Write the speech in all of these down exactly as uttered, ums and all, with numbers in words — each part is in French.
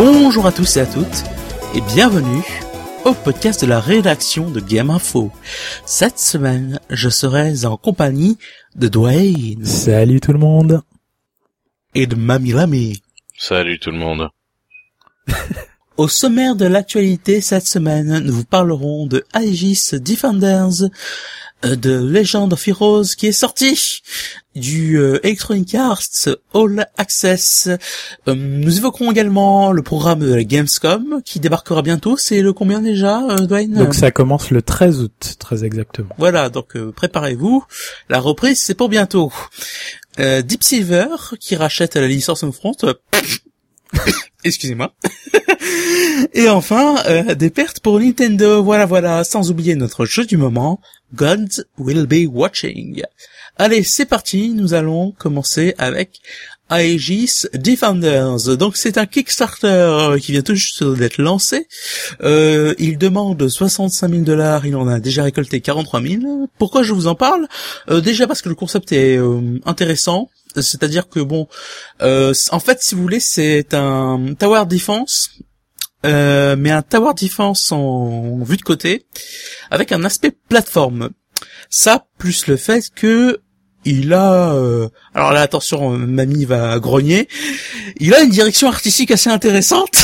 Bonjour à tous et à toutes, et bienvenue au podcast de la rédaction de Game Info. Cette semaine, je serai en compagnie de Dwayne. Salut tout le monde. Et de Mamie Lamy. Salut tout le monde. Au sommaire de l'actualité cette semaine, nous vous parlerons de Aegis Defenders, de Legend of Heroes qui est sorti, du euh, Electronic Arts All Access. Euh, nous évoquerons également le programme de la Gamescom qui débarquera bientôt. C'est le combien déjà, euh, Dwayne ? Donc ça commence le treize août, très exactement. Voilà, donc euh, préparez-vous. La reprise, c'est pour bientôt. Euh, Deep Silver qui rachète la licence Homefront. Excusez-moi. Et enfin, euh, des pertes pour Nintendo. Voilà, voilà. Sans oublier notre jeu du moment, Gods Will Be Watching. Allez, c'est parti. Nous allons commencer avec Aegis Defenders. Donc, c'est un Kickstarter qui vient tout juste d'être lancé. Euh, il demande soixante-cinq mille dollars. Il en a déjà récolté quarante-trois mille. Pourquoi je vous en parle ? euh, Déjà parce que le concept est euh, intéressant. C'est-à-dire que bon, euh, en fait, si vous voulez, c'est un tower defense, euh, mais un tower defense en vue de côté, avec un aspect plateforme. Ça, plus le fait que il a, euh, alors là, attention, mamie va grogner. Il a une direction artistique assez intéressante.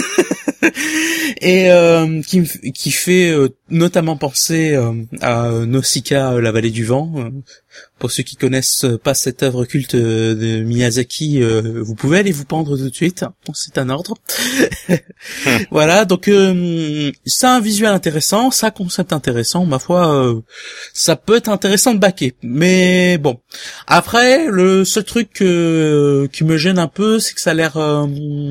Et euh, qui, qui fait euh, notamment penser euh, à Nausicaa, la vallée du vent. Euh, pour ceux qui connaissent pas cette œuvre culte de Miyazaki, euh, vous pouvez aller vous pendre tout de suite. C'est un ordre. Voilà, donc euh, ça a un visuel intéressant, ça a un concept intéressant. Ma foi, euh, ça peut être intéressant de backer. Mais bon, après, le seul truc euh, qui me gêne un peu, c'est que ça a l'air... Euh,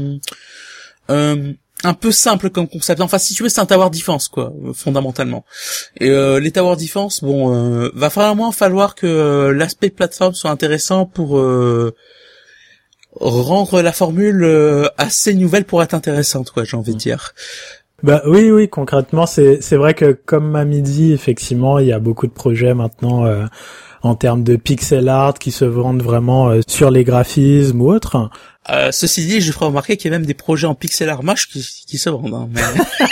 euh, un peu simple comme concept. Enfin, si tu veux, c'est un tower defense, quoi, fondamentalement. Et euh, les tower defense, bon, euh, va vraiment falloir que euh, l'aspect plateforme soit intéressant pour euh, rendre la formule euh, assez nouvelle pour être intéressante, quoi, j'ai envie de dire. Bah oui, oui, concrètement, c'est c'est vrai que comme Mamie dit, effectivement, il y a beaucoup de projets maintenant euh, en termes de pixel art qui se vendent vraiment euh, sur les graphismes ou autres. Euh, ceci dit, je ferai remarquer qu'il y a même des projets en pixel art moche qui, qui se vendent. Hein, mais...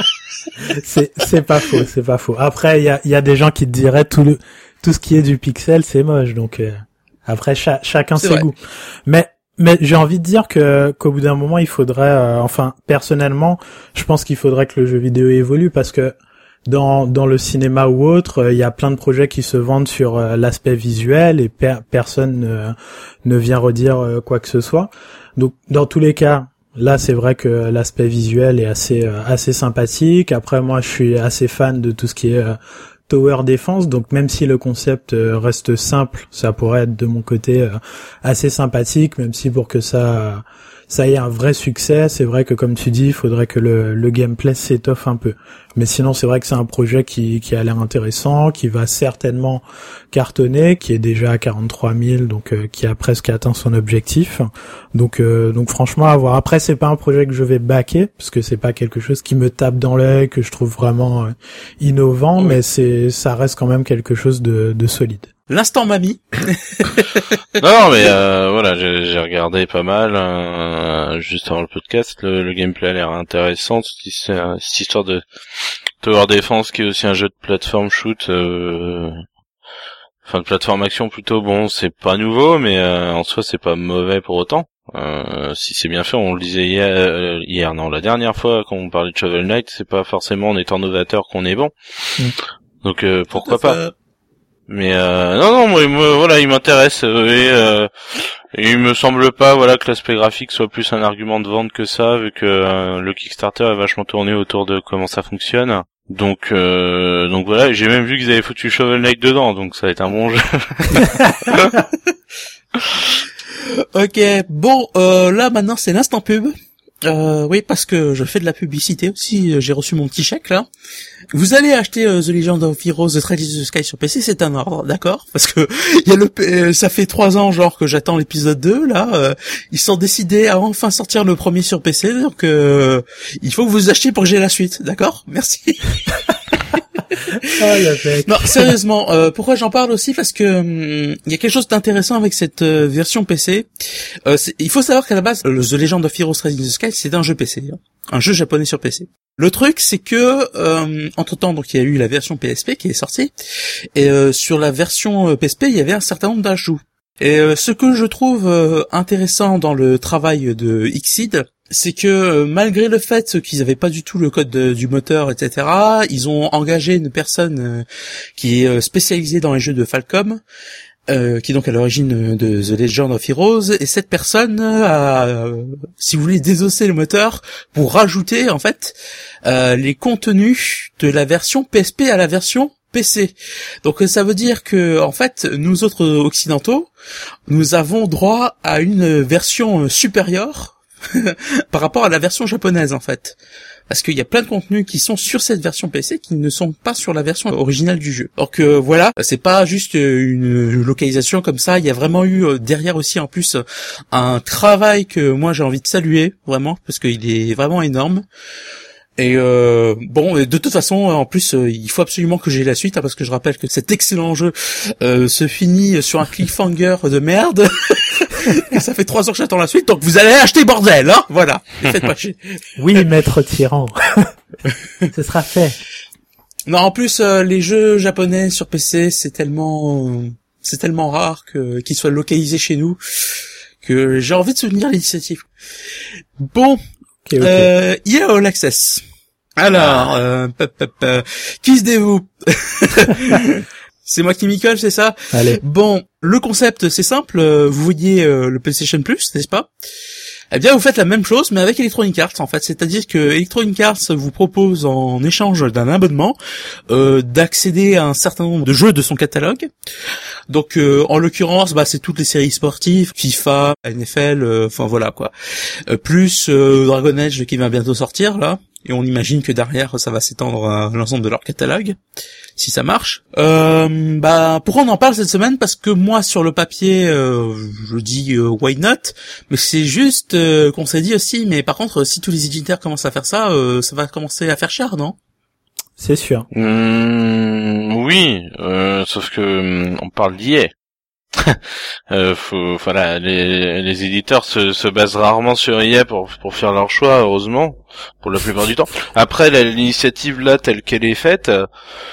c'est c'est pas faux, c'est pas faux. Après, il y a il y a des gens qui te diraient tout le tout ce qui est du pixel, c'est moche. Donc euh, après, cha, chacun c'est ses vrai. goûts. Mais mais j'ai envie de dire que qu'au bout d'un moment, il faudrait, euh, enfin personnellement, je pense qu'il faudrait que le jeu vidéo évolue parce que dans dans le cinéma ou autre, il euh, y a plein de projets qui se vendent sur euh, l'aspect visuel et per- personne ne, ne vient redire euh, quoi que ce soit. Donc dans tous les cas, là c'est vrai que l'aspect visuel est assez euh, assez sympathique. Après moi je suis assez fan de tout ce qui est euh, tower defense, donc même si le concept euh, reste simple, ça pourrait être de mon côté euh, assez sympathique, même si pour que ça ça ait un vrai succès, c'est vrai que comme tu dis, il faudrait que le, le gameplay s'étoffe un peu. Mais sinon, c'est vrai que c'est un projet qui, qui a l'air intéressant, qui va certainement cartonner, qui est déjà à quarante-trois mille, donc euh, qui a presque atteint son objectif. Donc, euh, donc franchement, à voir. Après, c'est pas un projet que je vais backer, parce que c'est pas quelque chose qui me tape dans l'œil, que je trouve vraiment euh, innovant, mais c'est, ça reste quand même quelque chose de, de solide. L'instant mamie. Non, mais euh, voilà, j'ai, j'ai regardé pas mal euh, juste avant le podcast. Le, le gameplay a l'air intéressant. C'est euh, cette histoire de Tower Defense qui est aussi un jeu de plateforme shoot, euh, enfin de plateforme action plutôt. Bon, c'est pas nouveau, mais euh, en soi c'est pas mauvais pour autant. Euh, si c'est bien fait, on le disait hier, euh, hier non, la dernière fois quand on parlait de Shovel Knight, c'est pas forcément en étant novateur qu'on est bon. Mm. Donc euh, pourquoi pas. Mais euh, non non moi, moi voilà il m'intéresse euh, et, euh, et il me semble pas voilà que l'aspect graphique soit plus un argument de vente que ça vu que euh, le Kickstarter est vachement tourné autour de comment ça fonctionne. Donc euh, donc voilà, j'ai même vu qu'ils avaient foutu Shovel Knight dedans, donc ça va être un bon jeu. Ok, bon euh, là maintenant c'est l'instant pub. Euh, oui, parce que je fais de la publicité aussi, j'ai reçu mon petit chèque là. Vous allez acheter uh, The Legend of Heroes The Threat in the Sky sur P C, c'est un ordre, d'accord ? Parce que il y a le, euh, ça fait trois ans genre que j'attends l'épisode deux là. Euh, ils sont décidés à enfin sortir le premier sur P C, donc euh, il faut que vous achetiez pour que j'ai la suite, d'accord ? Merci. le mec. Non, sérieusement, euh, pourquoi j'en parle aussi? Parce que il hum, y a quelque chose d'intéressant avec cette euh, version P C. Euh, il faut savoir qu'à la base, le The Legend of Heroes Rising the Sky, c'était un jeu P C, hein, un jeu japonais sur P C. Le truc, c'est que euh, entre-temps, donc il y a eu la version P S P qui est sortie, et euh, sur la version P S P, il y avait un certain nombre d'ajouts. Et euh, ce que je trouve euh, intéressant dans le travail de Xseed, c'est que euh, malgré le fait qu'ils avaient pas du tout le code de, du moteur, et cetera, ils ont engagé une personne euh, qui est euh, spécialisée dans les jeux de Falcom, euh, qui est donc à l'origine de The Legend of Heroes, et cette personne a, euh, si vous voulez, désossé le moteur pour rajouter en fait euh, les contenus de la version P S P à la version P C. Donc ça veut dire que en fait nous autres occidentaux, nous avons droit à une version supérieure par rapport à la version japonaise en fait. Parce qu'il y a plein de contenus qui sont sur cette version P C qui ne sont pas sur la version originale du jeu. Donc euh, voilà, c'est pas juste une localisation comme ça, il y a vraiment eu euh, derrière aussi en plus un travail que moi j'ai envie de saluer vraiment parce qu'il est vraiment énorme. Et euh, bon, de toute façon, en plus, euh, il faut absolument que j'ai la suite, hein, parce que je rappelle que cet excellent jeu euh, se finit sur un cliffhanger de merde. Et ça fait trois ans que j'attends la suite, donc vous allez acheter bordel, hein. Voilà. Faites pas chier. Oui, maître tyran. Ce sera fait. Non, en plus, euh, les jeux japonais sur P C, c'est tellement, euh, c'est tellement rare que qu'ils soient localisés chez nous que j'ai envie de soutenir l'initiative. Bon. Okay, okay. Euh, E A All Access. Alors, euh, pop, pop, euh, qui se dévoue? C'est moi qui m'y colle, c'est ça? Allez. Bon, le concept, c'est simple. Vous voyez euh, le PlayStation Plus, n'est-ce pas? Eh bien, vous faites la même chose, mais avec Electronic Arts, en fait. C'est-à-dire que Electronic Arts vous propose, en échange d'un abonnement, euh, d'accéder à un certain nombre de jeux de son catalogue. Donc, euh, en l'occurrence, bah, c'est toutes les séries sportives, FIFA, N F L, euh, enfin voilà quoi. Euh, plus euh, Dragon Age qui va bientôt sortir là. Et on imagine que derrière, ça va s'étendre à l'ensemble de leur catalogue, si ça marche. Euh, bah, pourquoi on en parle cette semaine? Parce que moi, sur le papier, euh, je dis euh, why not, mais c'est juste euh, qu'on s'est dit aussi, mais par contre, si tous les éditeurs commencent à faire ça, euh, ça va commencer à faire cher, non? C'est sûr. Mmh, oui, euh, sauf que on parle d'I A. euh, faut, voilà, les, les éditeurs se, se basent rarement sur I A pour, pour faire leur choix, heureusement, pour la plupart du temps. Après, la, l'initiative là, telle qu'elle est faite, euh,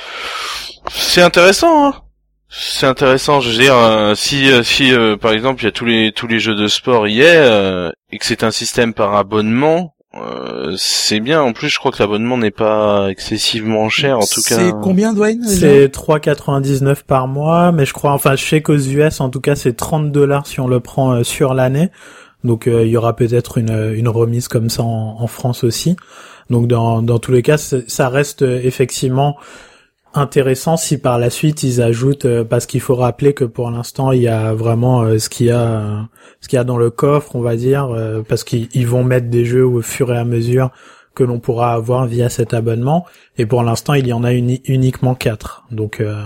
c'est intéressant, hein. C'est intéressant, je veux dire, euh, si, euh, si euh, par exemple, il y a tous les tous les jeux de sport I A euh, et que c'est un système par abonnement. Euh, c'est bien. En plus, je crois que l'abonnement n'est pas excessivement cher, en tout c'est cas. C'est combien, Dwayne? C'est trois euros quatre-vingt-dix-neuf par mois, mais je crois, enfin, je sais qu'aux U S, en tout cas, c'est trente dollars si on le prend euh, sur l'année. Donc, euh, il y aura peut-être une, une remise comme ça en, en France aussi. Donc, dans, dans tous les cas, ça reste euh, effectivement intéressant si par la suite ils ajoutent, euh, parce qu'il faut rappeler que pour l'instant il y a vraiment euh, ce qu'il y a euh, ce qu'il y a dans le coffre, on va dire, euh, parce qu'ils ils vont mettre des jeux au fur et à mesure que l'on pourra avoir via cet abonnement, et pour l'instant il y en a uni- uniquement quatre. Donc euh,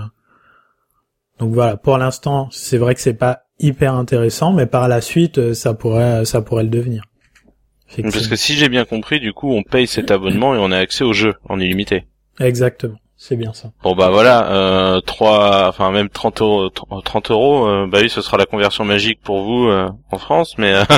donc voilà, pour l'instant c'est vrai que c'est pas hyper intéressant, mais par la suite ça pourrait ça pourrait le devenir. Parce que si j'ai bien compris, du coup on paye cet abonnement et on a accès au jeu en illimité. Exactement. C'est bien ça. Bon bah voilà, euh, trois, enfin même trente euros, trente euros, euh, bah oui, ce sera la conversion magique pour vous euh, en France, mais euh,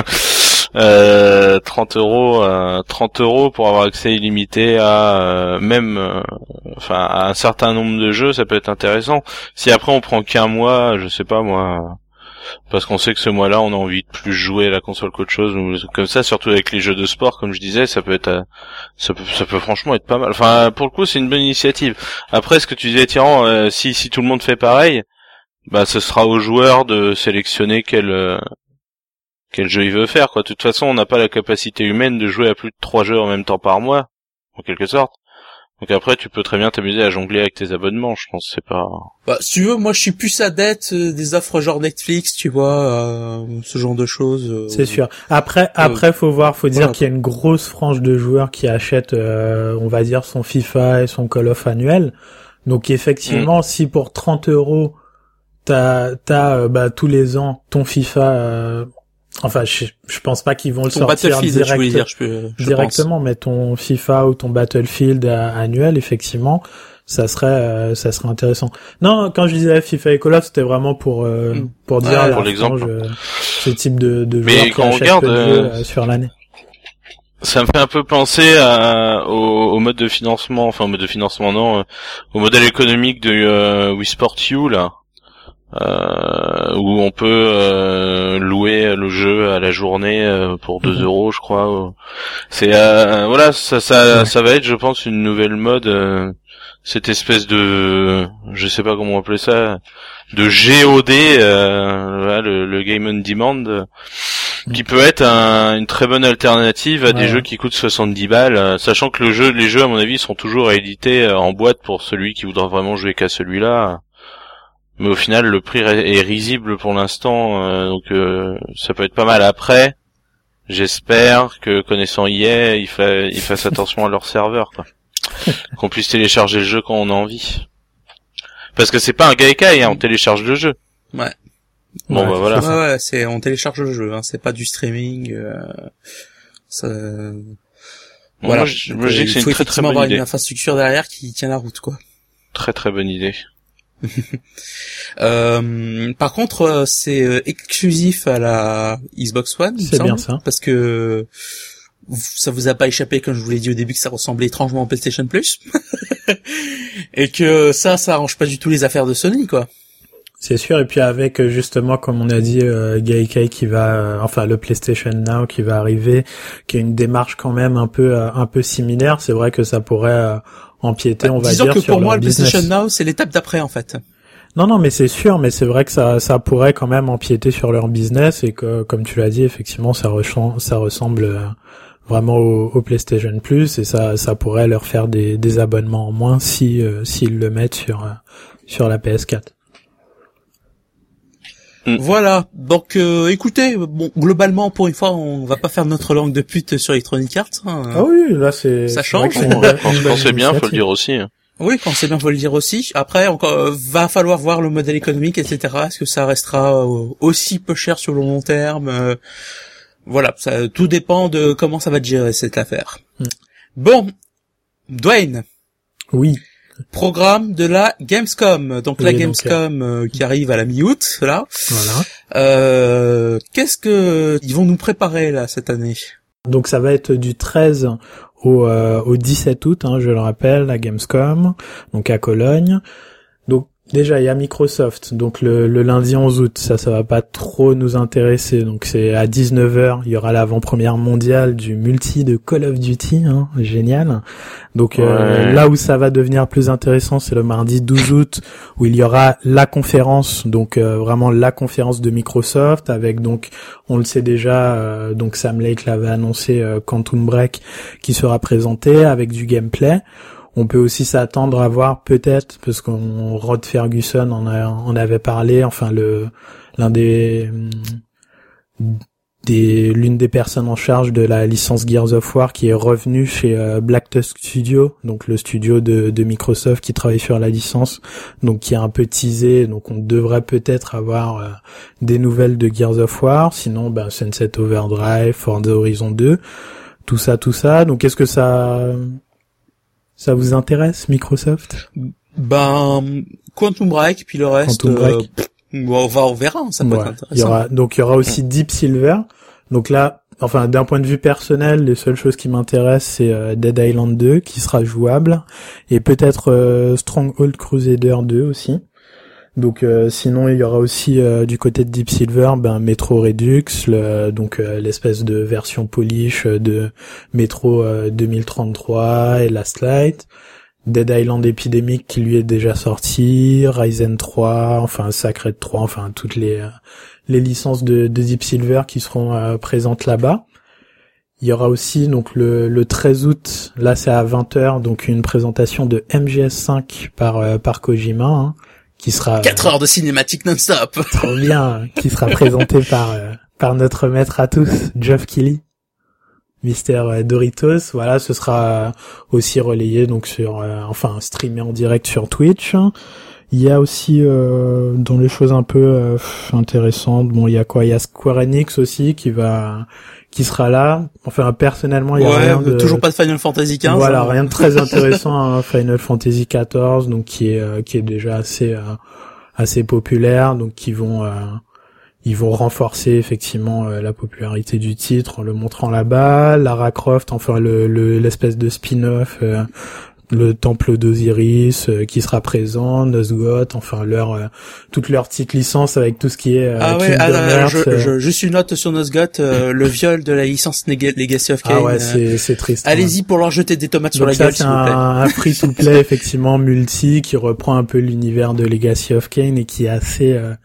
euh, trente euros, euh, trente euros pour avoir accès illimité à euh, même, euh, enfin à un certain nombre de jeux, ça peut être intéressant. Si après on prend qu'un mois, je sais pas moi, parce qu'on sait que ce mois-là on a envie de plus jouer à la console qu'autre chose, ou comme ça, surtout avec les jeux de sport, comme je disais, ça peut être, ça peut, ça peut franchement être pas mal. Enfin, pour le coup, c'est une bonne initiative. Après, ce que tu disais, Tyran, euh, si si tout le monde fait pareil, bah ce sera aux joueurs de sélectionner quel euh, quel jeu il veut faire, quoi. De toute façon, on n'a pas la capacité humaine de jouer à plus de trois jeux en même temps par mois, en quelque sorte. Donc après, tu peux très bien t'amuser à jongler avec tes abonnements, je pense, c'est pas... Bah, si tu veux, moi, je suis plus adepte euh, des offres genre Netflix, tu vois, euh, ce genre de choses. Euh, c'est sûr. Après, après, faut voir, faut dire voilà. qu'il y a une grosse frange de joueurs qui achètent, euh, on va dire, son FIFA et son Call of annuel. Donc, effectivement, mmh. si pour trente euros, t'as, t'as, euh, bah, tous les ans, ton FIFA, euh, enfin, je, je pense pas qu'ils vont le ton sortir direct, je veux dire, je peux, je directement, pense. Mais ton FIFA ou ton Battlefield annuel, effectivement, ça serait euh, ça serait intéressant. Non, quand je disais FIFA et Call of, c'était vraiment pour euh, mmh. pour dire ouais, là, pour l'exemple. Je, ce type de de mais joueurs quand qui on regarde euh, jeu, euh, sur l'année. Ça me fait un peu penser à, au, au mode de financement, enfin au mode de financement non, euh, au modèle économique de euh, Wii Sport U là, euh, où on peut euh, louer le jeu à la journée euh, pour deux euros, je crois. C'est euh, voilà, ça, ça, ouais. ça va être, je pense, une nouvelle mode, euh, cette espèce de, je sais pas comment appeler ça, de G O D, euh, le, le Game on Demand. Euh, qui peut être un, une très bonne alternative à ouais. des jeux qui coûtent soixante-dix balles, euh, sachant que le jeu, les jeux à mon avis sont toujours édités euh, en boîte pour celui qui voudra vraiment jouer qu'à celui-là. Mais au final, le prix est risible pour l'instant, euh, donc euh, ça peut être pas mal. Après, j'espère que connaissant I A, ils, fa- ils fassent attention à leur serveur, quoi. Qu'on puisse télécharger le jeu quand on a envie. Parce que c'est pas un Gaikai, hein, on télécharge le jeu. Ouais. Bon ouais, bah voilà. Ouais, ouais, c'est on télécharge le jeu, hein, c'est pas du streaming. Euh, ça... Bon, voilà. Moi, je, moi, je dis que c'est une très très très bonne avoir idée. Une infrastructure derrière qui tient la route, quoi. Très très bonne idée. euh, par contre, c'est exclusif à la Xbox One. C'est bien ça. Parce que ça vous a pas échappé quand je vous l'ai dit au début que ça ressemblait étrangement au PlayStation Plus, et que ça, ça arrange pas du tout les affaires de Sony, quoi. C'est sûr, et puis avec justement, comme on a dit, euh, Gaikai qui va, euh, enfin le PlayStation Now qui va arriver, qui a une démarche quand même un peu, euh, un peu similaire. C'est vrai que ça pourrait euh, empiéter, bah, on va dire, sur leur business. Disons que pour moi, le PlayStation Now, c'est l'étape d'après, en fait. Non, non, mais c'est sûr, mais c'est vrai que ça, ça pourrait quand même empiéter sur leur business et que, comme tu l'as dit, effectivement, ça ressemble, ça ressemble euh, vraiment au, au PlayStation Plus et ça, ça pourrait leur faire des, des abonnements en moins si, euh, s'ils le mettent sur, euh, sur la P S quatre. Voilà, donc euh, écoutez, bon, globalement pour une fois on va pas faire notre langue de pute sur Electronic Arts. Hein. Ah oui, là c'est ça change. Bon, ouais, quand quand c'est bien, faut le dire aussi. Oui, quand c'est bien, faut le dire aussi. Après, encore, euh, va falloir voir le modèle économique, et cetera. Est-ce que ça restera euh, aussi peu cher sur le long terme euh, Voilà, ça, tout dépend de comment ça va te gérer cette affaire. Mm. Bon, Dwayne. Oui. Programme de la Gamescom, donc oui, la Gamescom donc, euh, qui arrive à la mi-août, là. Voilà. Euh, qu'est-ce que ils vont nous préparer là cette année? Donc ça va être du treize au euh, au dix-sept août, hein, je le rappelle, la Gamescom, donc à Cologne. Donc déjà il y a Microsoft, donc le, le lundi onze août, ça ça va pas trop nous intéresser. Donc c'est à dix-neuf heures, il y aura l'avant-première mondiale du multi de Call of Duty, hein, génial. Donc ouais. euh, là où ça va devenir plus intéressant, c'est le mardi douze août où il y aura la conférence, donc euh, vraiment la conférence de Microsoft avec donc on le sait déjà, euh, donc Sam Lake l'avait annoncé, euh, Quantum Break qui sera présenté avec du gameplay. On peut aussi s'attendre à voir peut-être, parce qu'on Rod Ferguson en, a, en avait parlé, enfin le l'un des des l'une des personnes en charge de la licence Gears of War qui est revenue chez euh, Black Tusk Studio, donc le studio de, de Microsoft qui travaille sur la licence, donc qui a un peu teasé, donc on devrait peut-être avoir euh, des nouvelles de Gears of War, sinon ben Sunset Overdrive, Forza Horizon deux, tout ça, tout ça. Donc est-ce que ça ça vous intéresse, Microsoft? Ben Quantum Break, puis le reste. Quantum Break. Euh, On va, on verra, ça peut ouais. être intéressant. Il y aura, donc il y aura aussi Deep Silver. Donc là, enfin d'un point de vue personnel, les seules choses qui m'intéressent c'est euh, Dead Island deux qui sera jouable et peut-être euh, Stronghold Crusader deux aussi. Donc euh, sinon il y aura aussi euh, du côté de Deep Silver, ben Metro Redux, le, donc euh, l'espèce de version polish de Metro euh, deux mille trente-trois et Last Light. Dead Island Epidemic qui lui est déjà sorti, Ryzen trois, enfin Sacred trois, enfin toutes les euh, les licences de, de Deep Silver qui seront euh, présentes là-bas. Il y aura aussi donc le, le treize août, là c'est à vingt heures, donc une présentation de M G S cinq par euh, par Kojima, hein, qui sera quatre heures de cinématique non-stop. Trop bien, qui sera présenté par euh, par notre maître à tous, Geoff Keighley. Mister Doritos, voilà, ce sera aussi relayé donc sur, euh, enfin streamé en direct sur Twitch. Il y a aussi euh, dans les choses un peu euh, intéressantes, bon, il y a quoi? Il y a Square Enix aussi qui va, qui sera là. Enfin, personnellement, il y a ouais, rien de toujours pas de Final Fantasy quinze. Voilà, hein. rien de très intéressant à Final Fantasy quatorze, donc qui est euh, qui est déjà assez euh, assez populaire, donc qui vont euh, ils vont renforcer effectivement euh, la popularité du titre en le montrant là-bas. Lara Croft, enfin le, le l'espèce de spin-off. Euh, le temple d'Osiris euh, qui sera présent, Nosgoth, enfin leur euh, toute leur petite licence avec tout ce qui est euh, ah ouais, Kingdom ah, Hearts, je, euh... je, juste une note sur Nosgoth, euh, le viol de la licence Legacy of Kain. Ah ouais, euh, c'est c'est triste. Allez-y pour leur jeter des tomates Donc sur la ça, gueule, c'est s'il vous plaît. un, un free-to-play effectivement multi qui reprend un peu l'univers de Legacy of Kain et qui est assez, euh...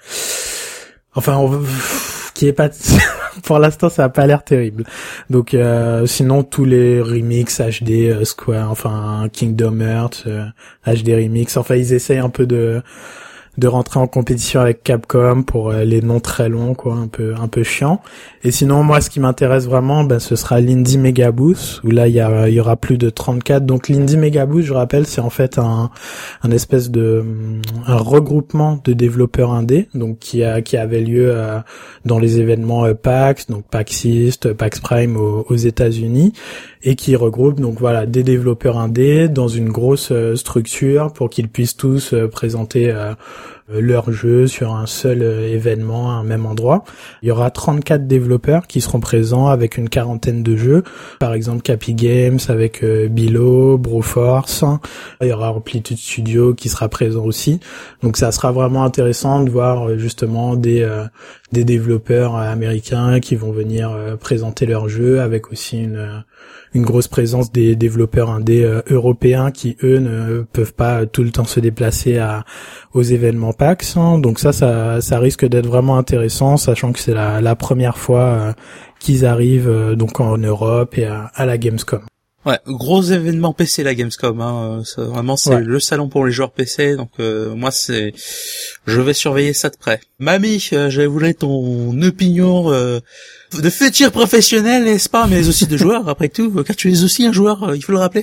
enfin, on... qui est pas pour l'instant ça a pas l'air terrible. Donc euh, sinon tous les remixes H D euh, Square, enfin Kingdom Hearts euh, H D remix, enfin ils essayent un peu de de rentrer en compétition avec Capcom pour euh, les noms très longs, quoi, un peu un peu chiant. Et sinon moi ce qui m'intéresse vraiment, ben ce sera l'Indie Mega Boost où là il y a il y aura plus de trente-quatre. Donc l'Indie Mega Boost, je rappelle, c'est en fait un un espèce de un regroupement de développeurs indés, donc qui a qui avait lieu euh, dans les événements euh, PAX, donc PAX East, PAX Prime aux, aux États-Unis, et qui regroupe donc voilà des développeurs indés dans une grosse euh, structure pour qu'ils puissent tous euh, présenter euh, leur jeu sur un seul euh, événement, à un même endroit. Il y aura trente-quatre développeurs qui seront présents avec une quarantaine de jeux. Par exemple, Cappy Games avec euh, Bilo, Broforce. Il y aura Amplitude Studio qui sera présent aussi. Donc ça sera vraiment intéressant de voir euh, justement des euh, des développeurs euh, américains qui vont venir euh, présenter leurs jeux, avec aussi une euh, une grosse présence des développeurs indés euh, européens qui eux ne peuvent pas tout le temps se déplacer à aux événements PAX, hein. Donc ça ça ça risque d'être vraiment intéressant, sachant que c'est la la première fois euh, qu'ils arrivent euh, donc en Europe et à, à la Gamescom. Ouais, gros événement P C la Gamescom, hein. C'est, vraiment c'est Ouais. le salon pour les joueurs P C, donc euh, moi c'est, je vais surveiller ça de près. Mamie, euh, je voulais ton opinion euh, de futur professionnel, n'est-ce pas, mais aussi de joueur après tout, car tu es aussi un joueur, euh, il faut le rappeler.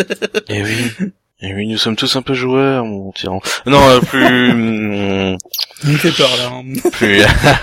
Eh oui, eh oui, nous sommes tous un peu joueurs, mon tyran. Non, euh, plus, hum, Il me fait peur là. Hein. plus,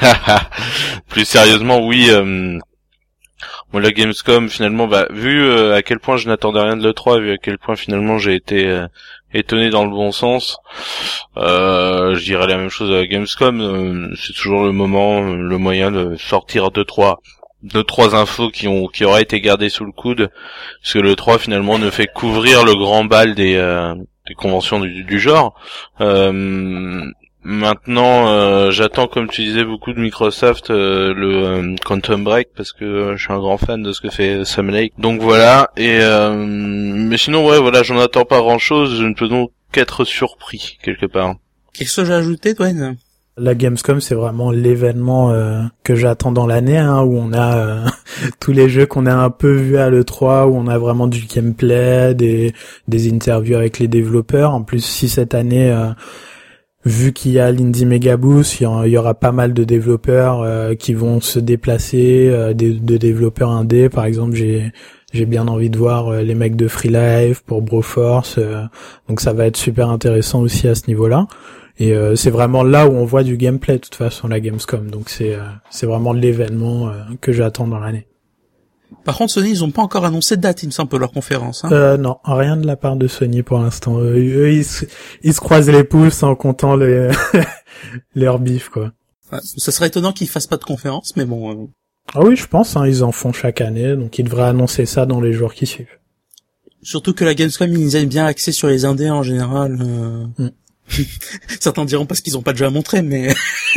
plus sérieusement, oui. Euh, moi, la Gamescom, finalement, bah, vu euh, à quel point je n'attendais rien de l'E trois, vu à quel point finalement j'ai été euh, étonné dans le bon sens, euh, je dirais la même chose à la Gamescom. Euh, c'est toujours le moment, euh, le moyen de sortir deux trois, deux trois infos qui ont qui auraient été gardées sous le coude, parce que l'E trois finalement ne fait qu'ouvrir le grand bal des euh, des conventions du, du genre. Euh, Maintenant, euh, j'attends, comme tu disais, beaucoup de Microsoft, euh, le euh, Quantum Break, parce que euh, je suis un grand fan de ce que fait Sam Lake. Donc voilà. Et euh, mais sinon, ouais, voilà, j'en attends pas grand-chose. Je ne peux donc qu'être surpris quelque part. Quelque chose à ajouter, Dwayne? La Gamescom, c'est vraiment l'événement euh, que j'attends dans l'année, hein, où on a euh, tous les jeux qu'on a un peu vus à l'E trois, où on a vraiment du gameplay, des des interviews avec les développeurs. En plus, si cette année euh, vu qu'il y a l'Indie Mega Boost, il y aura pas mal de développeurs euh, qui vont se déplacer, euh, des, de développeurs indés. Par exemple, j'ai j'ai bien envie de voir euh, les mecs de Free Life pour Broforce. Euh, donc ça va être super intéressant aussi à ce niveau-là. Et euh, c'est vraiment là où on voit du gameplay, de toute façon, la Gamescom. Donc c'est euh, c'est vraiment l'événement euh, que j'attends dans l'année. Par contre, Sony, ils ont pas encore annoncé de date, il me semble, pour leur conférence. Hein. Euh, non, rien de la part de Sony pour l'instant. Eux, eux ils, se, ils se croisent les pouces en comptant les leur bif, quoi. Ouais, ça serait étonnant qu'ils fassent pas de conférence, mais bon. Euh... Ah oui, je pense, hein, ils en font chaque année, donc ils devraient annoncer ça dans les jours qui suivent. Surtout que la Gamescom, ils aiment bien axer sur les indés en général. Euh... Mm. Certains diront parce qu'ils ont pas déjà montré, mais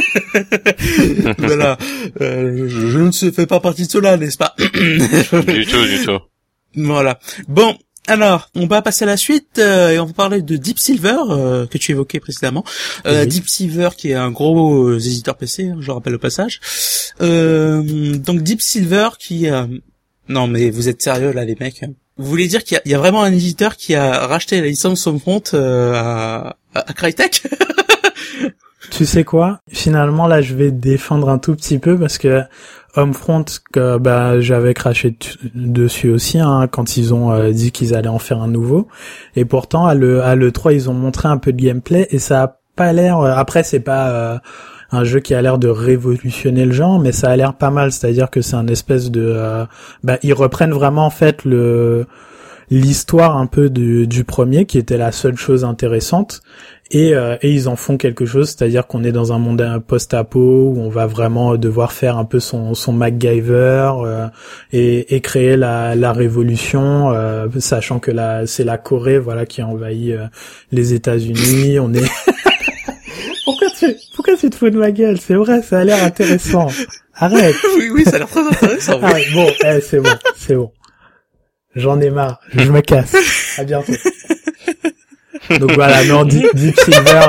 voilà, euh, je, je ne fais pas partie de cela, n'est-ce pas? Du tout, du tout. Voilà. Bon, alors, on va passer à la suite euh, et on va parler de Deep Silver euh, que tu évoquais précédemment. Euh, oui. Deep Silver qui est un gros euh, éditeur P C, hein, je le rappelle au passage. Euh, donc Deep Silver qui... Euh... Non mais vous êtes sérieux là les mecs? Vous voulez dire qu'il y a, il y a vraiment un éditeur qui a racheté la licence Homefront euh, à, à Crytek? Tu sais quoi? Finalement, là, je vais défendre un tout petit peu parce que Homefront, que bah j'avais craché t- dessus aussi hein, quand ils ont euh, dit qu'ils allaient en faire un nouveau. Et pourtant, à le à l'E trois, ils ont montré un peu de gameplay et ça a pas l'air. Après, c'est pas euh, un jeu qui a l'air de révolutionner le genre, mais ça a l'air pas mal. C'est-à-dire que c'est un espèce de, euh, bah, ils reprennent vraiment en fait le l'histoire un peu du, du premier, qui était la seule chose intéressante, et, euh, et ils en font quelque chose, c'est-à-dire qu'on est dans un monde post-apo où on va vraiment devoir faire un peu son, son MacGyver euh, et, et créer la, la révolution, euh, sachant que la, c'est la Corée, voilà, qui a envahi euh, les États-Unis. On est pourquoi tu pourquoi tu te fous de ma gueule? C'est vrai, ça a l'air intéressant. Arrête. Oui, oui, ça a l'air très intéressant. Ah, bon, eh, c'est bon, c'est bon. J'en ai marre, je me casse. À bientôt. Donc voilà, non, Deep, Deep Silver,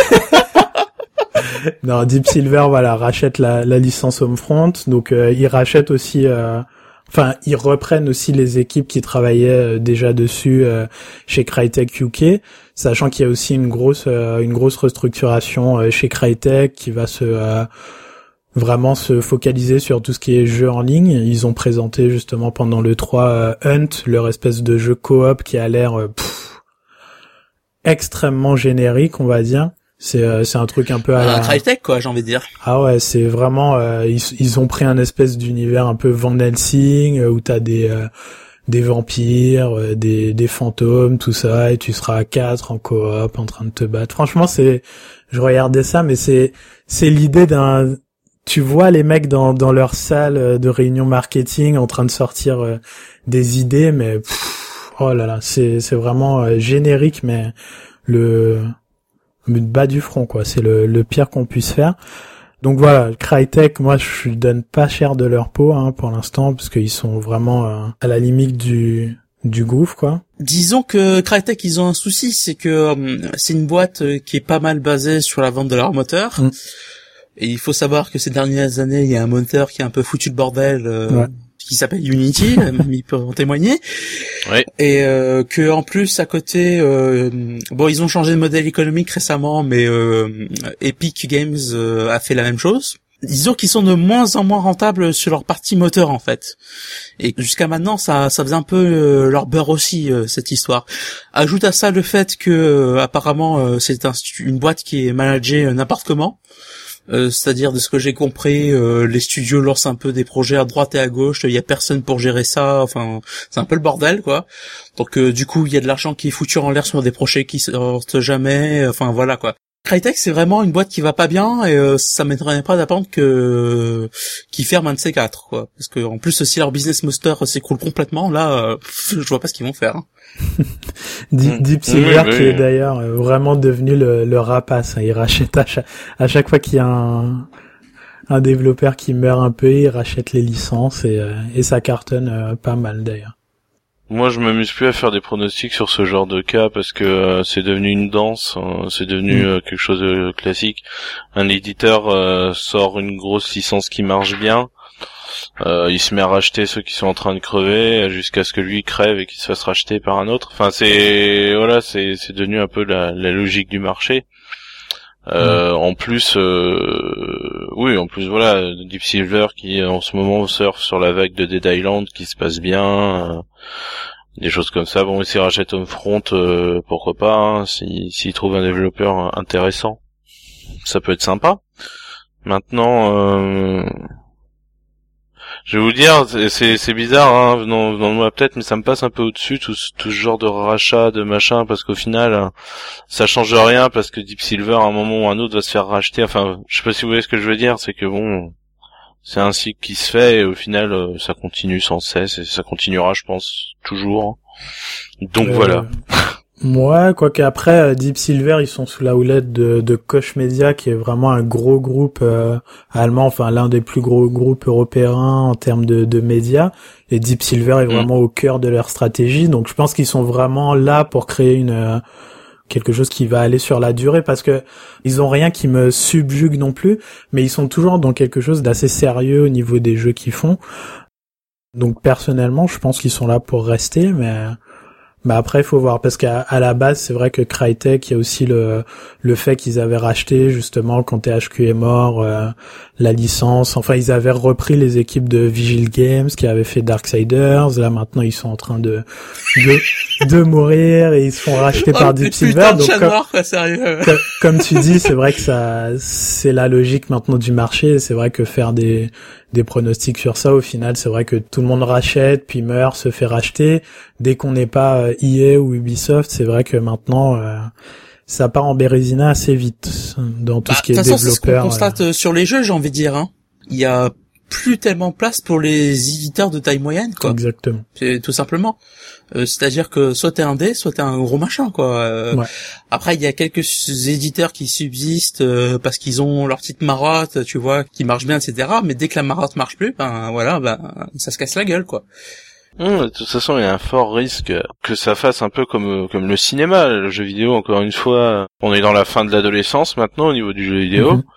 euh... non, Deep Silver, voilà, rachète la, la licence Homefront. Donc euh, ils rachètent aussi, euh... enfin, ils reprennent aussi les équipes qui travaillaient euh, déjà dessus euh, chez Crytek U K, sachant qu'il y a aussi une grosse, euh, une grosse restructuration euh, chez Crytek qui va se euh, vraiment se focaliser sur tout ce qui est jeu en ligne. Ils ont présenté justement pendant le trois euh, Hunt, leur espèce de jeu coop qui a l'air euh, pff, extrêmement générique, on va dire. C'est euh, c'est un truc un peu à la... Crytek, quoi, j'ai envie de dire. Ah ouais, c'est vraiment euh, ils ils ont pris un espèce d'univers un peu Van Helsing euh, où t'as des euh, des vampires, euh, des des fantômes, tout ça, et tu seras à quatre en coop en train de te battre. Franchement, c'est je regardais ça, mais c'est c'est l'idée d'un... Tu vois les mecs dans dans leur salle de réunion marketing en train de sortir euh, des idées, mais pff, oh là là, c'est c'est vraiment euh, générique, mais le, le bas du front, quoi. C'est le le pire qu'on puisse faire. Donc voilà, Crytek, moi je donne pas cher de leur peau hein, pour l'instant, parce qu'ils sont vraiment euh, à la limite du du gouffre, quoi. Disons que Crytek, ils ont un souci, c'est que euh, c'est une boîte qui est pas mal basée sur la vente de leurs moteurs. Mm. Et il faut savoir que ces dernières années, il y a un moteur qui a un peu foutu le bordel, euh, ouais. qui s'appelle Unity, ils peuvent en témoigner. Ouais. Et euh, que en plus à côté, euh, bon, ils ont changé de modèle économique récemment, mais euh, Epic Games euh, a fait la même chose. Disons qu'ils sont de moins en moins rentables sur leur partie moteur en fait. Et jusqu'à maintenant, ça, ça faisait un peu euh, leur beurre aussi euh, cette histoire. Ajoute à ça le fait que euh, apparemment euh, c'est un, une boîte qui est managée euh, n'importe comment. Euh, c'est-à-dire de ce que j'ai compris, euh, les studios lancent un peu des projets à droite et à gauche, il y a personne pour gérer ça, enfin c'est un peu le bordel quoi. Donc euh, du coup il y a de l'argent qui est foutu en l'air sur des projets qui sortent jamais, enfin voilà quoi. Crytek c'est vraiment une boîte qui va pas bien et euh, ça m'étonnerait pas d'apprendre que euh, qu'ils ferment un de ces quatre quoi. Parce que en plus si leur business monster s'écroule complètement, là euh, je vois pas ce qu'ils vont faire. Hein. Deep, Deep Silver oui, oui, qui oui. est d'ailleurs vraiment devenu le, le rapace. Hein. Il rachète à chaque, à chaque fois qu'il y a un, un développeur qui meurt un peu, il rachète les licences et, euh, et ça cartonne euh, pas mal d'ailleurs. Moi, je m'amuse plus à faire des pronostics sur ce genre de cas parce que euh, c'est devenu une danse, euh, c'est devenu euh, quelque chose de classique. Un éditeur euh, sort une grosse licence qui marche bien, euh, il se met à racheter ceux qui sont en train de crever jusqu'à ce que lui crève et qu'il se fasse racheter par un autre. Enfin, c'est voilà, c'est c'est devenu un peu la, la logique du marché. Euh, mmh. En plus, euh, oui, en plus voilà, Deep Silver qui en ce moment surfe sur la vague de Dead Island qui se passe bien, euh, des choses comme ça. Bon, s'ils rachètent Homefront, euh, pourquoi pas, hein, s'ils s'ils trouvent un développeur intéressant, ça peut être sympa. Maintenant, euh, je vais vous dire, c'est c'est bizarre, hein, venant, venant de moi peut-être, mais ça me passe un peu au-dessus tout, tout ce genre de rachat, de machin, parce qu'au final, ça change rien, parce que Deep Silver, à un moment ou à un autre, va se faire racheter. Enfin, je sais pas si vous voyez ce que je veux dire, c'est que bon, c'est un cycle qui se fait, et au final, ça continue sans cesse, et ça continuera, je pense, toujours. Donc euh... voilà. Moi, quoi qu'après, Deep Silver, ils sont sous la houlette de, de Koch Media, qui est vraiment un gros groupe euh, allemand, enfin l'un des plus gros groupes européens en termes de, de médias. Et Deep Silver est vraiment mmh. au cœur de leur stratégie. Donc je pense qu'ils sont vraiment là pour créer une euh, quelque chose qui va aller sur la durée, parce que ils ont rien qui me subjugue non plus, mais ils sont toujours dans quelque chose d'assez sérieux au niveau des jeux qu'ils font. Donc personnellement, je pense qu'ils sont là pour rester, mais Mais après, il faut voir, parce qu'à à la base, c'est vrai que Crytek, il y a aussi le le fait qu'ils avaient racheté, justement, quand T H Q est mort, euh, la licence. Enfin, ils avaient repris les équipes de Vigil Games, qui avaient fait Darksiders. Là, maintenant, ils sont en train de de, de mourir, et ils se font racheter oh, par Deep Silver. Donc, comme, noir, quoi, sérieux. Comme, comme tu dis, c'est vrai que ça, c'est la logique maintenant du marché. C'est vrai que faire des des pronostics sur ça, au final, c'est vrai que tout le monde rachète, puis meurt, se fait racheter. Dès qu'on n'est pas euh, E A ou Ubisoft, c'est vrai que maintenant, euh, ça part en bérésina assez vite dans tout bah, ce qui est façon, développeur. C'est ce qu'on constate euh... sur les jeux, j'ai envie de dire. Hein. Il y a plus tellement place pour les éditeurs de taille moyenne, quoi. Exactement. C'est tout simplement. Euh, c'est-à-dire que soit t'es indé, soit t'es un gros machin, quoi. Euh, ouais. Après, il y a quelques éditeurs qui subsistent euh, parce qu'ils ont leur petite marotte, tu vois, qui marche bien, et cetera. Mais dès que la marotte marche plus, ben voilà, ben ça se casse la gueule, quoi. Mmh, de toute façon, il y a un fort risque que ça fasse un peu comme comme le cinéma, le jeu vidéo. Encore une fois, on est dans la fin de l'adolescence maintenant au niveau du jeu vidéo. Mm-hmm.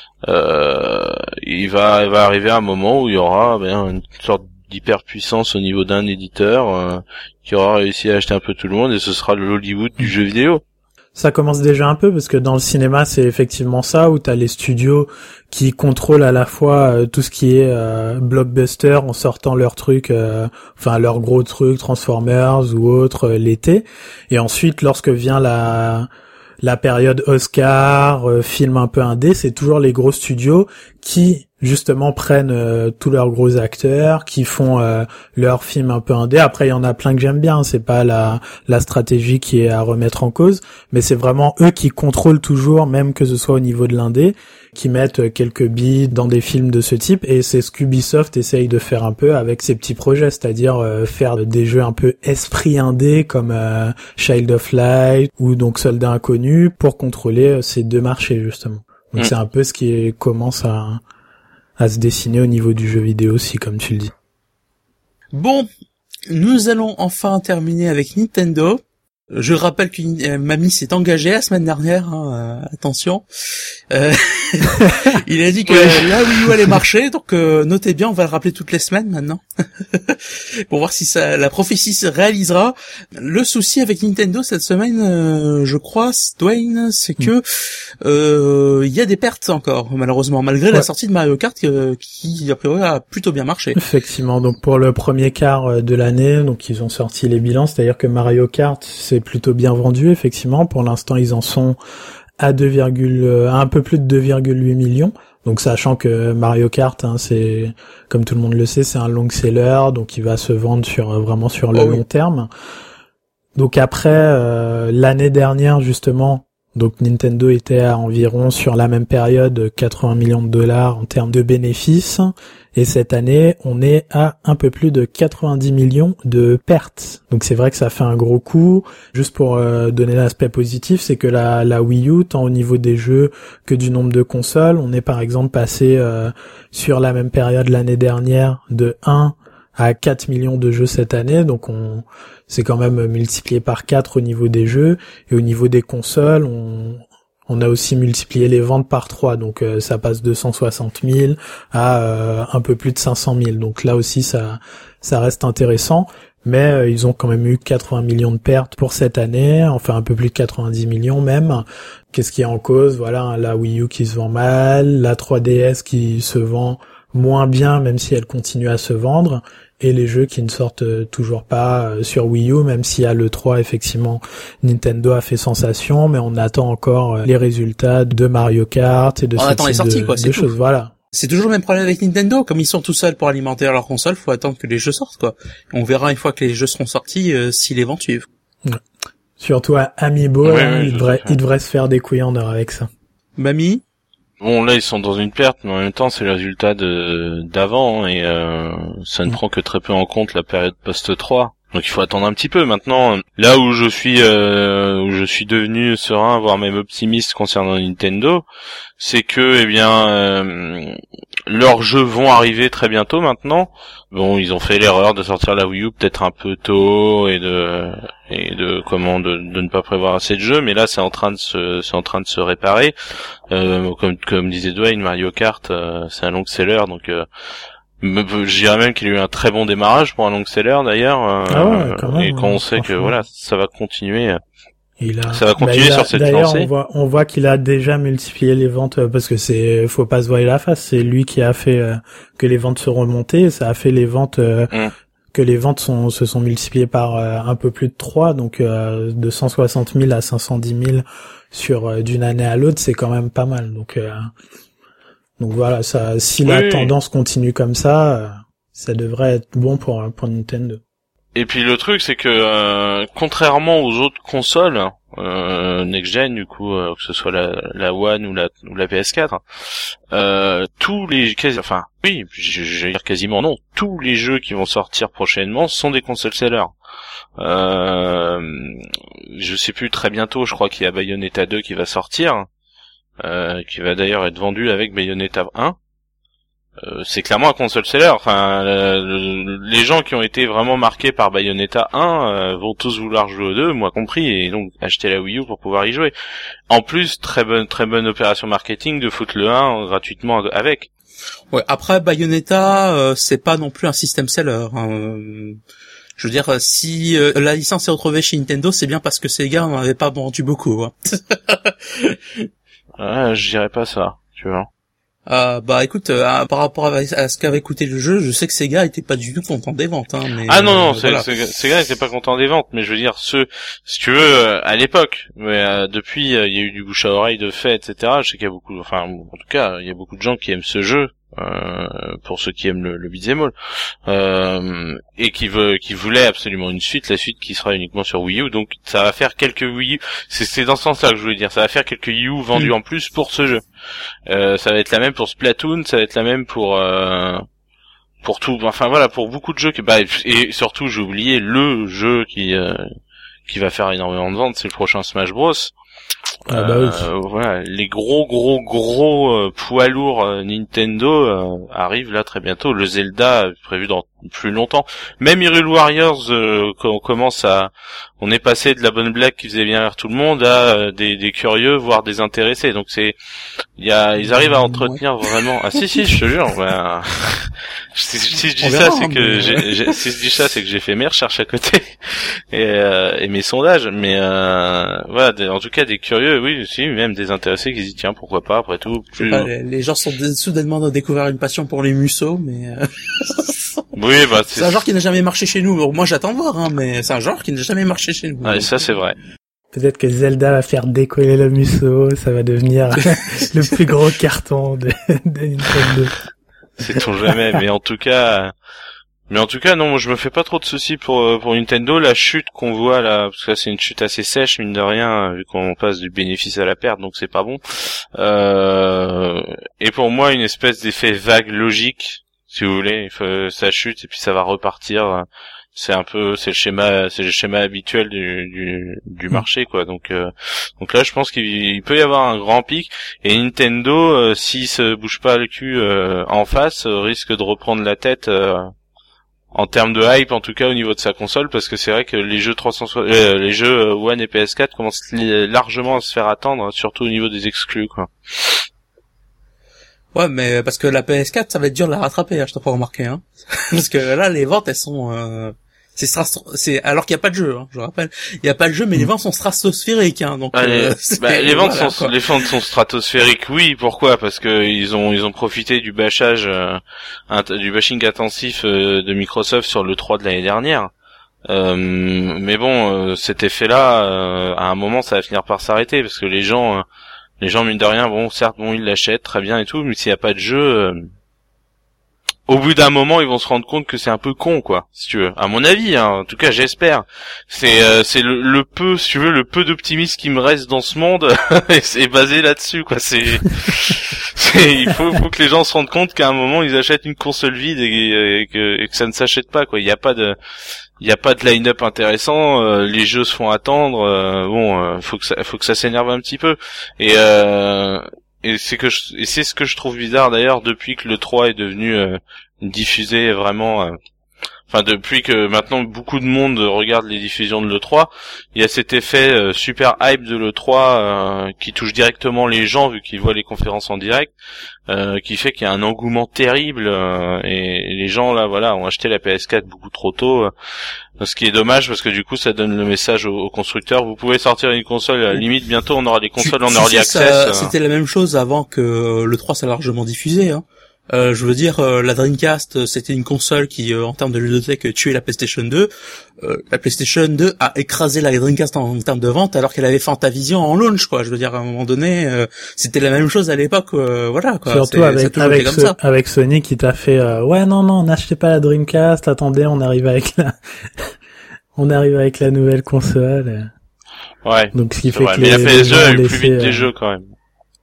Euh, il va, il va arriver un moment où il y aura ben, une sorte d'hyperpuissance au niveau d'un éditeur euh, qui aura réussi à acheter un peu tout le monde, et ce sera le Hollywood du jeu vidéo. Ça commence déjà un peu, parce que dans le cinéma, c'est effectivement ça, où t'as les studios qui contrôlent à la fois euh, tout ce qui est euh, blockbuster en sortant leurs trucs, euh, enfin leurs gros trucs, Transformers ou autres, euh, l'été. Et ensuite, lorsque vient la la période Oscar, euh, film un peu indé, c'est toujours les gros studios qui justement prennent euh, tous leurs gros acteurs, qui font euh, leurs films un peu indé. Après, il y en a plein que j'aime bien, c'est pas la la stratégie qui est à remettre en cause, mais c'est vraiment eux qui contrôlent toujours, même que ce soit au niveau de l'indé, qui mettent quelques billes dans des films de ce type, et c'est ce qu'Ubisoft essaye de faire un peu avec ses petits projets, c'est-à-dire euh, faire des jeux un peu esprit indé comme euh, Child of Light ou donc Soldat Inconnu, pour contrôler euh, ces deux marchés justement. Donc mmh. c'est un peu ce qui commence à à se dessiner au niveau du jeu vidéo aussi, comme tu le dis. Bon, nous allons enfin terminer avec Nintendo. Je rappelle que euh, Mamie s'est engagée la semaine dernière, hein, euh, attention. Euh, il a dit que oui. la Wii U allait marcher, donc euh, notez bien, on va le rappeler toutes les semaines maintenant, pour voir si ça, la prophétie se réalisera. Le souci avec Nintendo cette semaine, euh, je crois, Dwayne, c'est que euh, il y a des pertes encore, malheureusement, malgré ouais. la sortie de Mario Kart euh, qui, a priori, a plutôt bien marché. Effectivement, donc pour le premier quart de l'année, donc ils ont sorti les bilans, c'est-à-dire que Mario Kart, c'est plutôt bien vendu, effectivement. Pour l'instant, ils en sont à deux, à un peu plus de deux virgule huit millions. Donc, sachant que Mario Kart, hein, c'est, comme tout le monde le sait, c'est un long seller, donc il va se vendre sur, vraiment sur le oh, long oui. terme. Donc après, euh, l'année dernière, justement, donc Nintendo était à environ, sur la même période, quatre-vingts millions de dollars en termes de bénéfices. Et cette année, on est à un peu plus de quatre-vingt-dix millions de pertes. Donc c'est vrai que ça fait un gros coup. Juste pour euh, donner l'aspect positif, c'est que la, la Wii U, tant au niveau des jeux que du nombre de consoles, on est par exemple passé euh, sur la même période l'année dernière de un à quatre millions de jeux cette année. Donc on c'est quand même multiplié par quatre au niveau des jeux. Et au niveau des consoles, on... On a aussi multiplié les ventes par trois, donc euh, ça passe de cent soixante mille à euh, un peu plus de cinq cent mille. Donc là aussi, ça ça reste intéressant, mais euh, ils ont quand même eu quatre-vingts millions de pertes pour cette année, enfin un peu plus de quatre-vingt-dix millions même. Qu'est-ce qui est en cause ? Voilà, la Wii U qui se vend mal, la trois D S qui se vend moins bien, même si elle continue à se vendre, et les jeux qui ne sortent toujours pas sur Wii U, même si à l'E trois, effectivement, Nintendo a fait sensation, mais on attend encore les résultats de Mario Kart et de ce type les sorties, de, quoi, de choses. Voilà. C'est toujours le même problème avec Nintendo, comme ils sont tout seuls pour alimenter leur console, faut attendre que les jeux sortent, quoi. On verra une fois que les jeux seront sortis euh, si les ventes suivent. Ouais. Surtout à Amiibo, ouais, hein, ouais, il, devrait, il devrait se faire des couilles en or avec ça. Mamie ? Bon, là, ils sont dans une perte, mais en même temps, c'est le résultat de d'avant, hein, et euh, ça ne mmh. prend que très peu en compte la période post trois. Donc, il faut attendre un petit peu. Maintenant, là où je suis euh, où je suis devenu serein, voire même optimiste concernant Nintendo, c'est que, eh bien, euh, leurs jeux vont arriver très bientôt maintenant. Bon, ils ont fait l'erreur de sortir la Wii U peut-être un peu tôt et de et de comment de, de ne pas prévoir assez de jeux, mais là c'est en train de se c'est en train de se réparer. Euh, comme comme disait Dwayne, Mario Kart euh, c'est un long seller, donc euh, Je dirais même qu'il a eu un très bon démarrage pour un long seller d'ailleurs. Euh, ah ouais, quand même, et quand on sait que voilà, ça va continuer. Il a... Ça va continuer bah, sur cette d'ailleurs, lancée. On voit, on voit qu'il a déjà multiplié les ventes parce que c'est, faut pas se voiler la face. C'est lui qui a fait euh, que les ventes se remontaient. Ça a fait les ventes, euh, mm. que les ventes sont, se sont multipliées par euh, un peu plus de trois, donc euh, de cent soixante mille à cinq cent dix mille sur euh, d'une année à l'autre, c'est quand même pas mal. Donc, euh, donc voilà, ça, si oui, la oui. tendance continue comme ça, euh, ça devrait être bon pour pour Nintendo. Et puis le truc, c'est que euh, contrairement aux autres consoles euh, next-gen, du coup, euh, que ce soit la, la One ou la, ou la P S quatre, euh, tous les, quasi, enfin, oui, je vais dire quasiment non, tous les jeux qui vont sortir prochainement sont des console sellers. Euh, je sais plus, très bientôt, je crois qu'il y a Bayonetta deux qui va sortir, euh, qui va d'ailleurs être vendu avec Bayonetta un. Euh, c'est clairement un console seller. Enfin, euh, les gens qui ont été vraiment marqués par Bayonetta un euh, vont tous vouloir jouer au deux, moi compris, et donc acheter la Wii U pour pouvoir y jouer. En plus, très bonne, très bonne opération marketing de foutre le un gratuitement avec. Ouais. Après, Bayonetta, euh, c'est pas non plus un système seller. Hein. Je veux dire, si euh, la licence est retrouvée chez Nintendo, c'est bien parce que Sega n'en avait pas vendu beaucoup. Hein. Ah, je dirais pas ça, tu vois. Euh, bah écoute, euh, par rapport à, à ce qu'avait coûté le jeu, je sais que Sega était pas du tout content des ventes. Hein, mais, ah non, non, euh, c'est, voilà. c'est, Sega était pas content des ventes, mais je veux dire, ceux, si tu veux, euh, à l'époque, mais euh, depuis, il euh, y a eu du bouche à oreille de fait, et cetera. Je sais qu'il y a beaucoup, enfin, en tout cas, il y a beaucoup de gens qui aiment ce jeu. Euh, pour ceux qui aiment le, le beat'em all, euh, et qui veut, qui voulait absolument une suite, la suite qui sera uniquement sur Wii U, donc ça va faire quelques Wii U, c'est, c'est dans ce sens-là que je voulais dire, ça va faire quelques Wii U vendus mmh. en plus pour ce jeu. Euh, ça va être la même pour Splatoon, ça va être la même pour euh, pour tout, enfin voilà, pour beaucoup de jeux qui, bah, et surtout j'ai oublié le jeu qui euh, qui va faire énormément de ventes, c'est le prochain Smash Bros. Ah bah oui. euh, voilà, les gros gros gros euh, poids lourds euh, Nintendo euh, arrivent là très bientôt. Le Zelda prévu dans plus longtemps. Même Hyrule Warriors, euh, quand on commence à, on est passé de la bonne blague qui faisait bien rire tout le monde à euh, des, des curieux, voire des intéressés. Donc c'est, il y a, ils arrivent à entretenir vraiment. Ah si si, je te jure. Ben, si, si je dis ça, c'est que j'ai, j'ai, si je dis ça, c'est que j'ai fait mes recherches à côté et, euh, et mes sondages. Mais euh, voilà, des, en tout cas des curieux, oui, aussi, même des intéressés qui se disent tiens pourquoi pas après tout. Plus... Pas, les, les gens sont soudainement découvert une passion pour les musos, mais. Euh... Oui, bah c'est... c'est un genre qui n'a jamais marché chez nous. Moi, j'attends de voir, hein, mais c'est un genre qui n'a jamais marché chez nous. Ah, et ça, c'est vrai. Peut-être que Zelda va faire décoller le muso, ça va devenir le plus gros carton de, de Nintendo. Sait-on jamais, mais en tout cas, mais en tout cas, non, moi, je me fais pas trop de soucis pour pour Nintendo. La chute qu'on voit là, parce que là, c'est une chute assez sèche, mine de rien, vu qu'on passe du bénéfice à la perte, donc c'est pas bon. Euh, et pour moi, une espèce d'effet vague logique. Si vous voulez, il faut, ça chute et puis ça va repartir. C'est un peu, c'est le schéma, c'est le schéma habituel du du, du marché, quoi. Donc, euh, donc là, je pense qu'il il peut y avoir un grand pic. Et Nintendo, euh, s'il se bouge pas le cul euh, en face, euh, risque de reprendre la tête euh, en termes de hype, en tout cas au niveau de sa console, parce que c'est vrai que les jeux trois cent soixante, euh, les jeux One et P S quatre commencent largement à se faire attendre, surtout au niveau des exclus, quoi. Ouais, mais parce que la P S quatre, ça va être dur de la rattraper, hein, je t'ai pas remarqué, hein. Parce que là, les ventes, elles sont, euh, c'est stras- c'est, alors qu'il y a pas de jeu, hein, je rappelle. Il y a pas de jeu, mais les ventes sont stratosphériques, hein, donc, ah, les, euh, bah, les ventes voilà, sont, quoi. Les ventes sont stratosphériques, oui, pourquoi? Parce que ils ont, ils ont profité du bâchage, euh, du bashing intensif euh, de Microsoft sur le trois de l'année dernière. Euh, mais bon, euh, cet effet-là, euh, à un moment, ça va finir par s'arrêter, parce que les gens, euh, Les gens, mine de rien, bon, certes, bon, ils l'achètent, très bien et tout, mais s'il n'y a pas de jeu, euh, au bout d'un moment, ils vont se rendre compte que c'est un peu con, quoi, si tu veux. À mon avis, hein, en tout cas, j'espère. C'est, euh, c'est le, le peu, si tu veux, le peu d'optimisme qui me reste dans ce monde, c'est basé là-dessus, quoi. C'est, c'est il faut, faut que les gens se rendent compte qu'à un moment, ils achètent une console vide et, et, que, et que ça ne s'achète pas, quoi. Il n'y a pas de, il y a pas de line-up intéressant, euh, les jeux se font attendre, euh, bon, euh, faut que ça, faut que ça s'énerve un petit peu. Et, euh, et c'est que, je, et c'est ce que je trouve bizarre d'ailleurs depuis que le trois est devenu euh, diffusé vraiment. Euh, enfin depuis que maintenant beaucoup de monde regarde les diffusions de l'E trois, il y a cet effet euh, super hype de l'E trois euh, qui touche directement les gens vu qu'ils voient les conférences en direct, euh, qui fait qu'il y a un engouement terrible euh, et les gens là voilà ont acheté la P S quatre beaucoup trop tôt, euh, ce qui est dommage parce que du coup ça donne le message aux, aux constructeurs, vous pouvez sortir une console, à la limite bientôt on aura des consoles tu, en tu early sais, access. Ça, euh. C'était la même chose avant que l'E trois soit largement diffusé, hein. Euh, je veux dire, euh, la Dreamcast, c'était une console qui, euh, en termes de ludothèque, tuait la PlayStation deux. Euh, la PlayStation deux a écrasé la Dreamcast en, en termes de vente, alors qu'elle avait Fantavision en launch, quoi. Je veux dire, à un moment donné, euh, c'était la même chose à l'époque, euh, voilà, quoi. Surtout avec, avec, ce, avec Sony qui t'a fait, euh, ouais, non, non, n'achetez pas la Dreamcast, attendez, on arrive avec la, on arrive avec la nouvelle console. Ouais. Donc, ce qui fait vrai. que mais les, la P S deux a eu laissé, plus vite euh... des jeux, quand même.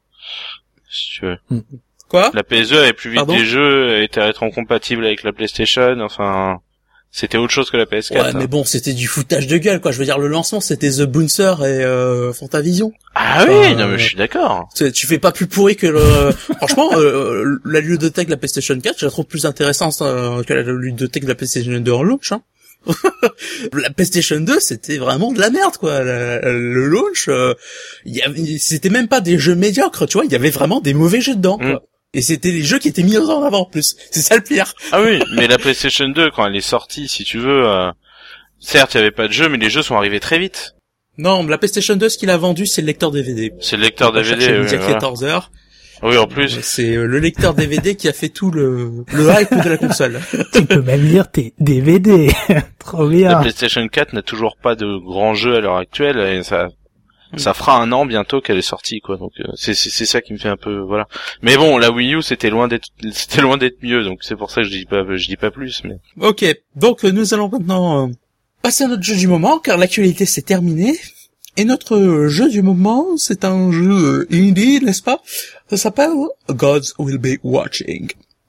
Si tu veux. Mm. Quoi? La P S deux avait plus vite Pardon des jeux, était rétrocompatible avec la PlayStation, enfin, c'était autre chose que la P S quatre. Ouais, hein. mais bon, c'était du foutage de gueule, quoi. Je veux dire, le lancement, c'était The Bouncer et euh, Fantavision. Ah enfin, oui, non mais je suis d'accord. Tu, tu fais pas plus pourri que le... Franchement, euh, la ludothèque de la PlayStation quatre, je la trouve plus intéressante euh, que la ludothèque de la PlayStation deux en launch, hein. La PlayStation deux, c'était vraiment de la merde, quoi. La, le launch, euh, y avait, c'était même pas des jeux médiocres, tu vois. Il y avait vraiment des mauvais jeux dedans, quoi. Mm. Et c'était les jeux qui étaient mis en avant en plus. C'est ça le pire. Ah oui, mais la PlayStation deux, quand elle est sortie, si tu veux, euh, certes, il y avait pas de jeux, mais les jeux sont arrivés très vite. Non, la PlayStation deux, ce qu'il a vendu, c'est le lecteur D V D. C'est le lecteur D V D, oui. Il y a quatorze heures. Oui, en plus. C'est le lecteur D V D qui a fait tout le, le hype de la console. Tu peux même lire tes D V D. Trop bien. La PlayStation quatre n'a toujours pas de grands jeux à l'heure actuelle, et ça, ça fera un an bientôt qu'elle est sortie, quoi. Donc c'est c'est c'est ça qui me fait un peu voilà. Mais bon, la Wii U c'était loin d'être c'était loin d'être mieux, donc c'est pour ça que je dis pas je dis pas plus. Mais ok, donc nous allons maintenant euh, passer à notre jeu du moment, car l'actualité s'est terminée. Et notre jeu du moment, c'est un jeu indie, n'est-ce pas? Ça s'appelle Gods Will Be Watching.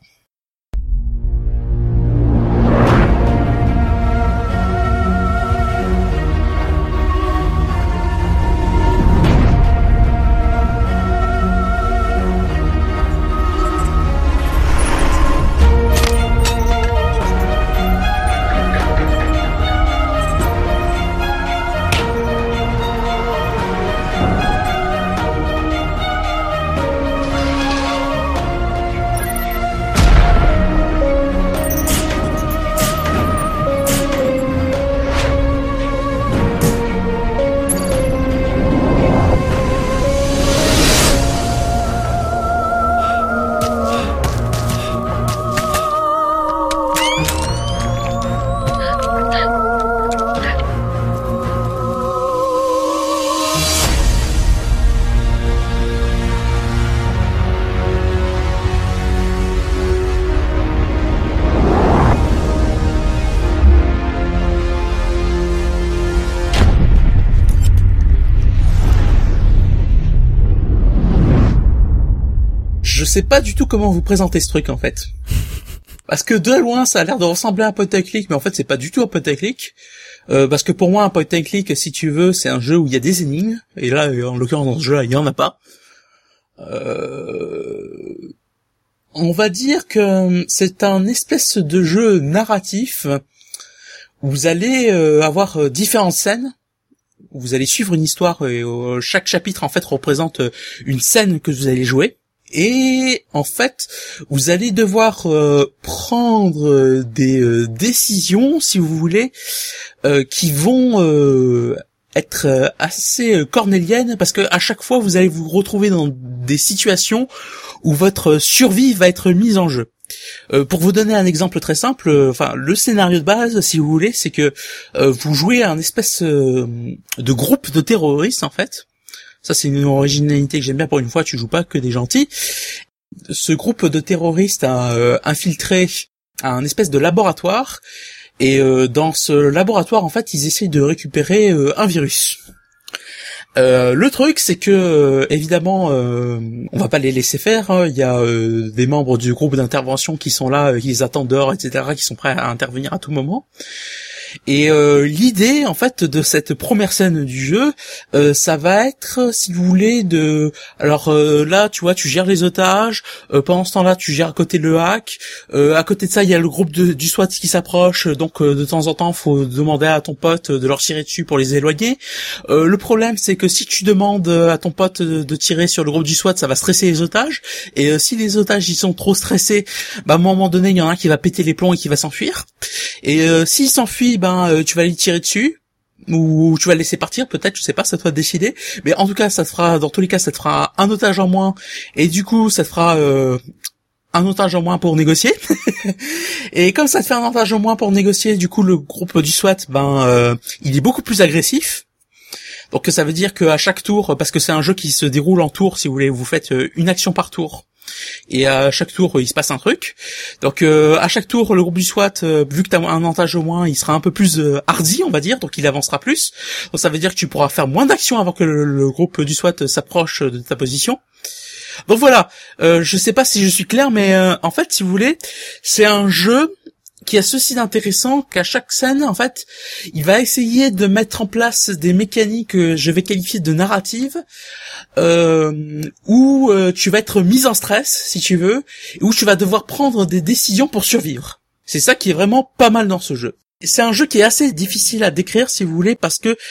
Je sais pas du tout comment vous présenter ce truc en fait. Parce que de loin ça a l'air de ressembler à un point and click, mais en fait c'est pas du tout un point and click. Euh, parce que pour moi un point and click, si tu veux, c'est un jeu où il y a des énigmes, et là en l'occurrence dans ce jeu-là il y en a pas. Euh... On va dire que c'est un espèce de jeu narratif où vous allez euh, avoir euh, différentes scènes. Vous allez suivre une histoire et euh, chaque chapitre en fait représente euh, une scène que vous allez jouer. Et en fait, vous allez devoir euh, prendre euh, des euh, décisions, si vous voulez, euh, qui vont euh, être euh, assez euh, cornéliennes, parce que à chaque fois, vous allez vous retrouver dans des situations où votre survie va être mise en jeu. Euh, pour vous donner un exemple très simple, euh, enfin le scénario de base, si vous voulez, c'est que euh, vous jouez un espèce euh, de groupe de terroristes en fait. Ça, c'est une originalité que j'aime bien pour une fois, tu joues pas que des gentils. Ce groupe de terroristes a euh, infiltré un espèce de laboratoire, et euh, dans ce laboratoire, en fait, ils essayent de récupérer euh, un virus. Euh, le truc, c'est que, euh, évidemment, euh, on va pas les laisser faire, hein. Il y a euh, des membres du groupe d'intervention qui sont là, euh, qui les attendent dehors, et cetera, qui sont prêts à intervenir à tout moment. Et euh, l'idée en fait de cette première scène du jeu, euh, ça va être, si vous voulez, de alors euh, là tu vois tu gères les otages, euh, pendant ce temps-là tu gères à côté le hack, euh, à côté de ça il y a le groupe de, du SWAT qui s'approche, donc euh, de temps en temps faut demander à ton pote de leur tirer dessus pour les éloigner. Euh, le problème c'est que si tu demandes à ton pote de, de tirer sur le groupe du SWAT, ça va stresser les otages, et euh, si les otages ils sont trop stressés, bah à un moment donné il y en a un qui va péter les plombs et qui va s'enfuir, et euh, s'il s'enfuit, ben euh, tu vas lui tirer dessus ou tu vas le laisser partir, peut-être, je sais pas, ça te va décider, mais en tout cas ça te fera, dans tous les cas ça te fera un otage en moins, et du coup ça te fera euh, un otage en moins pour négocier. Et comme ça te fait un otage en moins pour négocier, du coup le groupe du SWAT, ben euh, il est beaucoup plus agressif. Donc ça veut dire qu'à chaque tour, parce que c'est un jeu qui se déroule en tour, si vous voulez, vous faites une action par tour, et à chaque tour il se passe un truc. Donc euh, à chaque tour le groupe du SWAT, euh, vu que t'as un avantage au moins, il sera un peu plus euh, hardi, on va dire, donc il avancera plus. Donc ça veut dire que tu pourras faire moins d'actions avant que le, le groupe du SWAT s'approche de ta position. Donc voilà, euh, je sais pas si je suis clair, mais euh, en fait, si vous voulez, c'est un jeu qui a ceci d'intéressant qu'à chaque scène, en fait, il va essayer de mettre en place des mécaniques que je vais qualifier de narratives, euh, où euh, tu vas être mis en stress, si tu veux, et où tu vas devoir prendre des décisions pour survivre. C'est ça qui est vraiment pas mal dans ce jeu. C'est un jeu qui est assez difficile à décrire, si vous voulez, parce que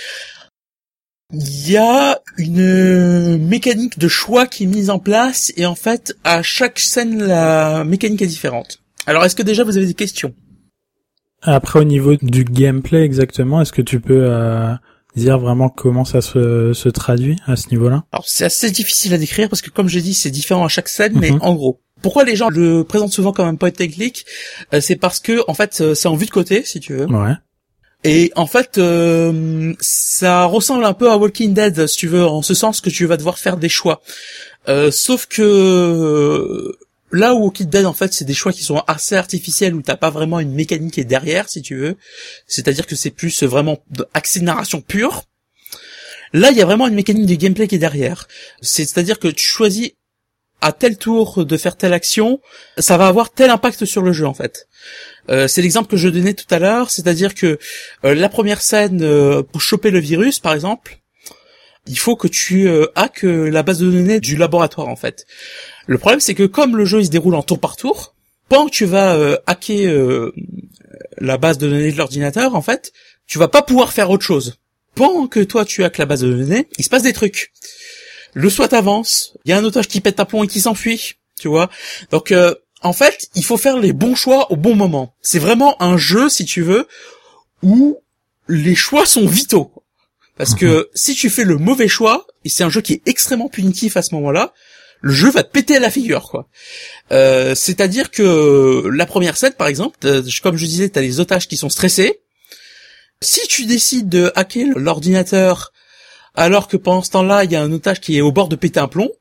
il y a une mécanique de choix qui est mise en place, et en fait, à chaque scène, la mécanique est différente. Alors, est-ce que déjà vous avez des questions ? Après, au niveau du gameplay exactement, est-ce que tu peux euh, dire vraiment comment ça se, se traduit à ce niveau-là ? Alors, c'est assez difficile à décrire, parce que comme j'ai dit, c'est différent à chaque scène, mais Mm-hmm. en gros. Pourquoi les gens le présentent souvent comme un point and click ? euh, C'est parce que, en fait, c'est en vue de côté, si tu veux. Ouais. Et en fait, euh, ça ressemble un peu à Walking Dead, si tu veux, en ce sens que tu vas devoir faire des choix. Euh, sauf que euh, là où Walking Dead, en fait, c'est des choix qui sont assez artificiels, où t'as pas vraiment une mécanique qui est derrière, si tu veux. C'est-à-dire que c'est plus vraiment axé de narration pure. Là, il y a vraiment une mécanique de gameplay qui est derrière. C'est-à-dire que tu choisis à tel tour de faire telle action, ça va avoir tel impact sur le jeu, en fait. Euh, c'est l'exemple que je donnais tout à l'heure, c'est-à-dire que euh, la première scène, euh, pour choper le virus, par exemple, il faut que tu euh, hackes euh, la base de données du laboratoire, en fait. Le problème, c'est que comme le jeu il se déroule en tour par tour, pendant que tu vas euh, hacker euh, la base de données de l'ordinateur, en fait, tu vas pas pouvoir faire autre chose. Pendant que toi tu hackes la base de données, il se passe des trucs. Le SWAT avance, il y a un otage qui pète un plomb et qui s'enfuit, tu vois. Donc euh, en fait, il faut faire les bons choix au bon moment. C'est vraiment un jeu, si tu veux, où les choix sont vitaux. Parce que si tu fais le mauvais choix, et c'est un jeu qui est extrêmement punitif à ce moment-là, le jeu va te péter à la figure, quoi. Euh, c'est-à-dire que la première scène, par exemple, comme je disais, t'as les otages qui sont stressés. Si tu décides de hacker l'ordinateur alors que pendant ce temps-là, il y a un otage qui est au bord de péter un plomb,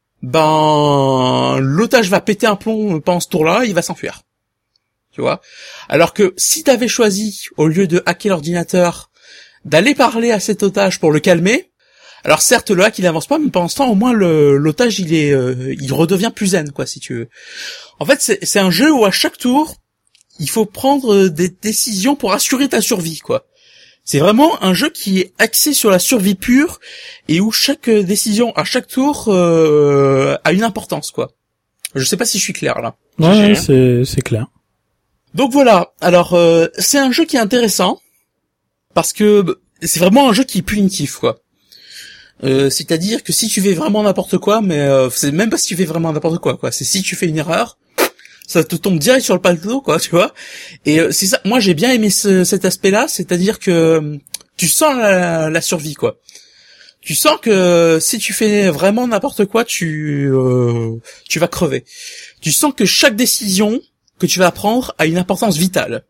ben l'otage va péter un plomb pendant ce tour-là, il va s'enfuir. Tu vois ? Alors que si t'avais choisi, au lieu de hacker l'ordinateur, d'aller parler à cet otage pour le calmer, alors certes le hack il avance pas, mais pendant ce temps au moins le, l'otage il est euh, il redevient plus zen, quoi, si tu veux. En fait c'est, c'est un jeu où à chaque tour il faut prendre des décisions pour assurer ta survie, quoi. C'est vraiment un jeu qui est axé sur la survie pure et où chaque décision à chaque tour euh, a une importance, quoi. Je sais pas si je suis clair là. Ouais, c'est c'est clair. Donc voilà. Alors euh, c'est un jeu qui est intéressant parce que c'est vraiment un jeu qui est punitif, quoi. Euh, c'est-à-dire que si tu fais vraiment n'importe quoi, mais euh, c'est même pas si tu fais vraiment n'importe quoi, quoi. C'est si tu fais une erreur, ça te tombe direct sur le plateau, quoi, tu vois. Et euh, c'est ça. Moi, j'ai bien aimé ce, cet aspect-là, c'est-à-dire que euh, tu sens la, la survie, quoi. Tu sens que si tu fais vraiment n'importe quoi, tu euh, tu vas crever. Tu sens que chaque décision que tu vas prendre a une importance vitale.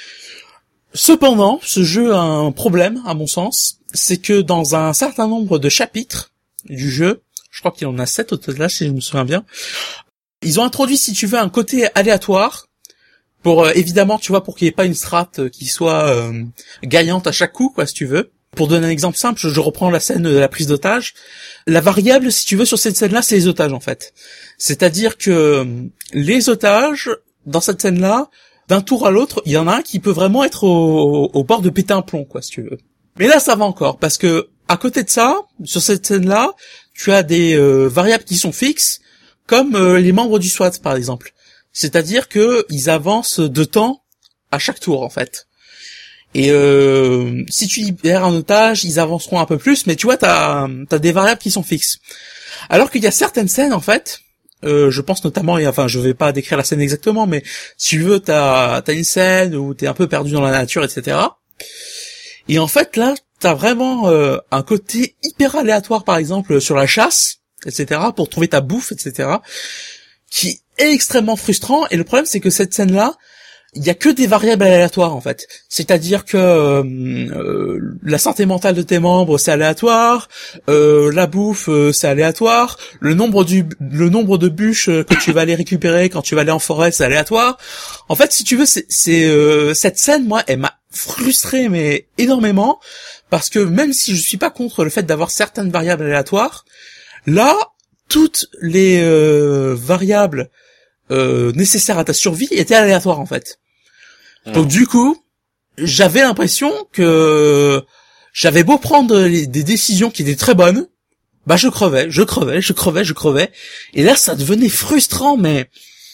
Cependant, ce jeu a un problème, à mon sens, c'est que dans un certain nombre de chapitres du jeu, je crois qu'il y en a sept au total, si je me souviens bien, ils ont introduit, si tu veux, un côté aléatoire, pour euh, évidemment, tu vois, pour qu'il n'y ait pas une strat qui soit euh, gagnante à chaque coup, quoi, si tu veux. Pour donner un exemple simple, je, je reprends la scène de la prise d'otage. La variable, si tu veux, sur cette scène-là, c'est les otages, en fait. C'est-à-dire que les otages, dans cette scène-là, d'un tour à l'autre, il y en a un qui peut vraiment être au, au bord de péter un plomb, quoi, si tu veux. Mais là, ça va encore, parce que à côté de ça, sur cette scène-là, tu as des euh, variables qui sont fixes, comme euh, les membres du SWAT, par exemple. C'est-à-dire que ils avancent de temps à chaque tour, en fait. Et euh, si tu libères un otage, ils avanceront un peu plus, mais tu vois, t'as t'as des variables qui sont fixes. Alors qu'il y a certaines scènes, en fait, euh, je pense notamment, et enfin, je vais pas décrire la scène exactement, mais si tu veux, t'as t'as une scène où t'es un peu perdu dans la nature, et cetera. Et en fait, là, t'as vraiment euh, un côté hyper aléatoire, par exemple, sur la chasse, et cetera, pour trouver ta bouffe, et cetera, qui est extrêmement frustrant. Et le problème, c'est que cette scène-là, il y a que des variables aléatoires, en fait. C'est-à-dire que euh, euh, la santé mentale de tes membres, c'est aléatoire, euh, la bouffe, euh, c'est aléatoire, le nombre du le nombre de bûches que tu vas aller récupérer quand tu vas aller en forêt, c'est aléatoire. En fait, si tu veux, c'est, c'est euh, cette scène, moi, elle m'a frustré, mais énormément, parce que même si je suis pas contre le fait d'avoir certaines variables aléatoires, là, toutes les euh, variables Euh, nécessaire à ta survie était aléatoire en fait. Mmh. Donc du coup, j'avais l'impression que j'avais beau prendre les, des décisions qui étaient très bonnes, bah je crevais, je crevais, je crevais, je crevais. Et là, ça devenait frustrant, mais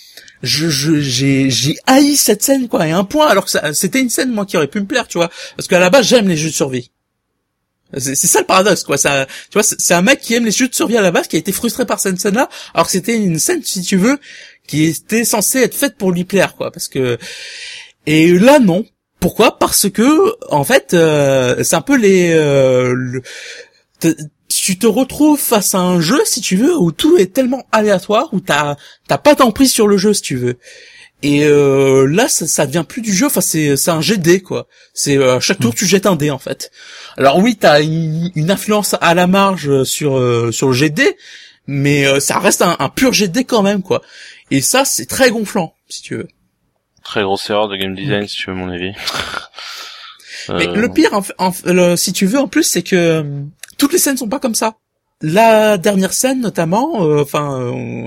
je, je j'ai j'ai haï cette scène quoi. Et un point, alors que ça, c'était une scène moi qui aurait pu me plaire, tu vois, parce qu'à la base j'aime les jeux de survie. C'est, c'est ça le paradoxe, quoi. Ça, tu vois, c'est, c'est un mec qui aime les jeux de survie à la base, qui a été frustré par cette scène-là, alors que c'était une scène, si tu veux, qui était censée être faite pour lui plaire, quoi. Parce que, et là, non. Pourquoi ? Parce que, en fait, euh, c'est un peu les, euh, le, te, tu te retrouves face à un jeu, si tu veux, où tout est tellement aléatoire, où t'as, t'as pas d'emprise sur le jeu, si tu veux. Et euh, là, ça, ça devient plus du jeu. Enfin, c'est c'est un jet de dés, quoi. C'est euh, chaque tour tu jettes un dé en fait. Alors oui, t'as une, une influence à la marge sur euh, sur le jet de dés, mais euh, ça reste un, un pur jet de dés quand même, quoi. Et ça, c'est très gonflant, si tu veux. Très grosse erreur de game design, si tu veux mon avis. Mais euh... le pire, en, en, le, si tu veux, en plus, c'est que euh, toutes les scènes sont pas comme ça. La dernière scène, notamment, enfin. Euh, euh,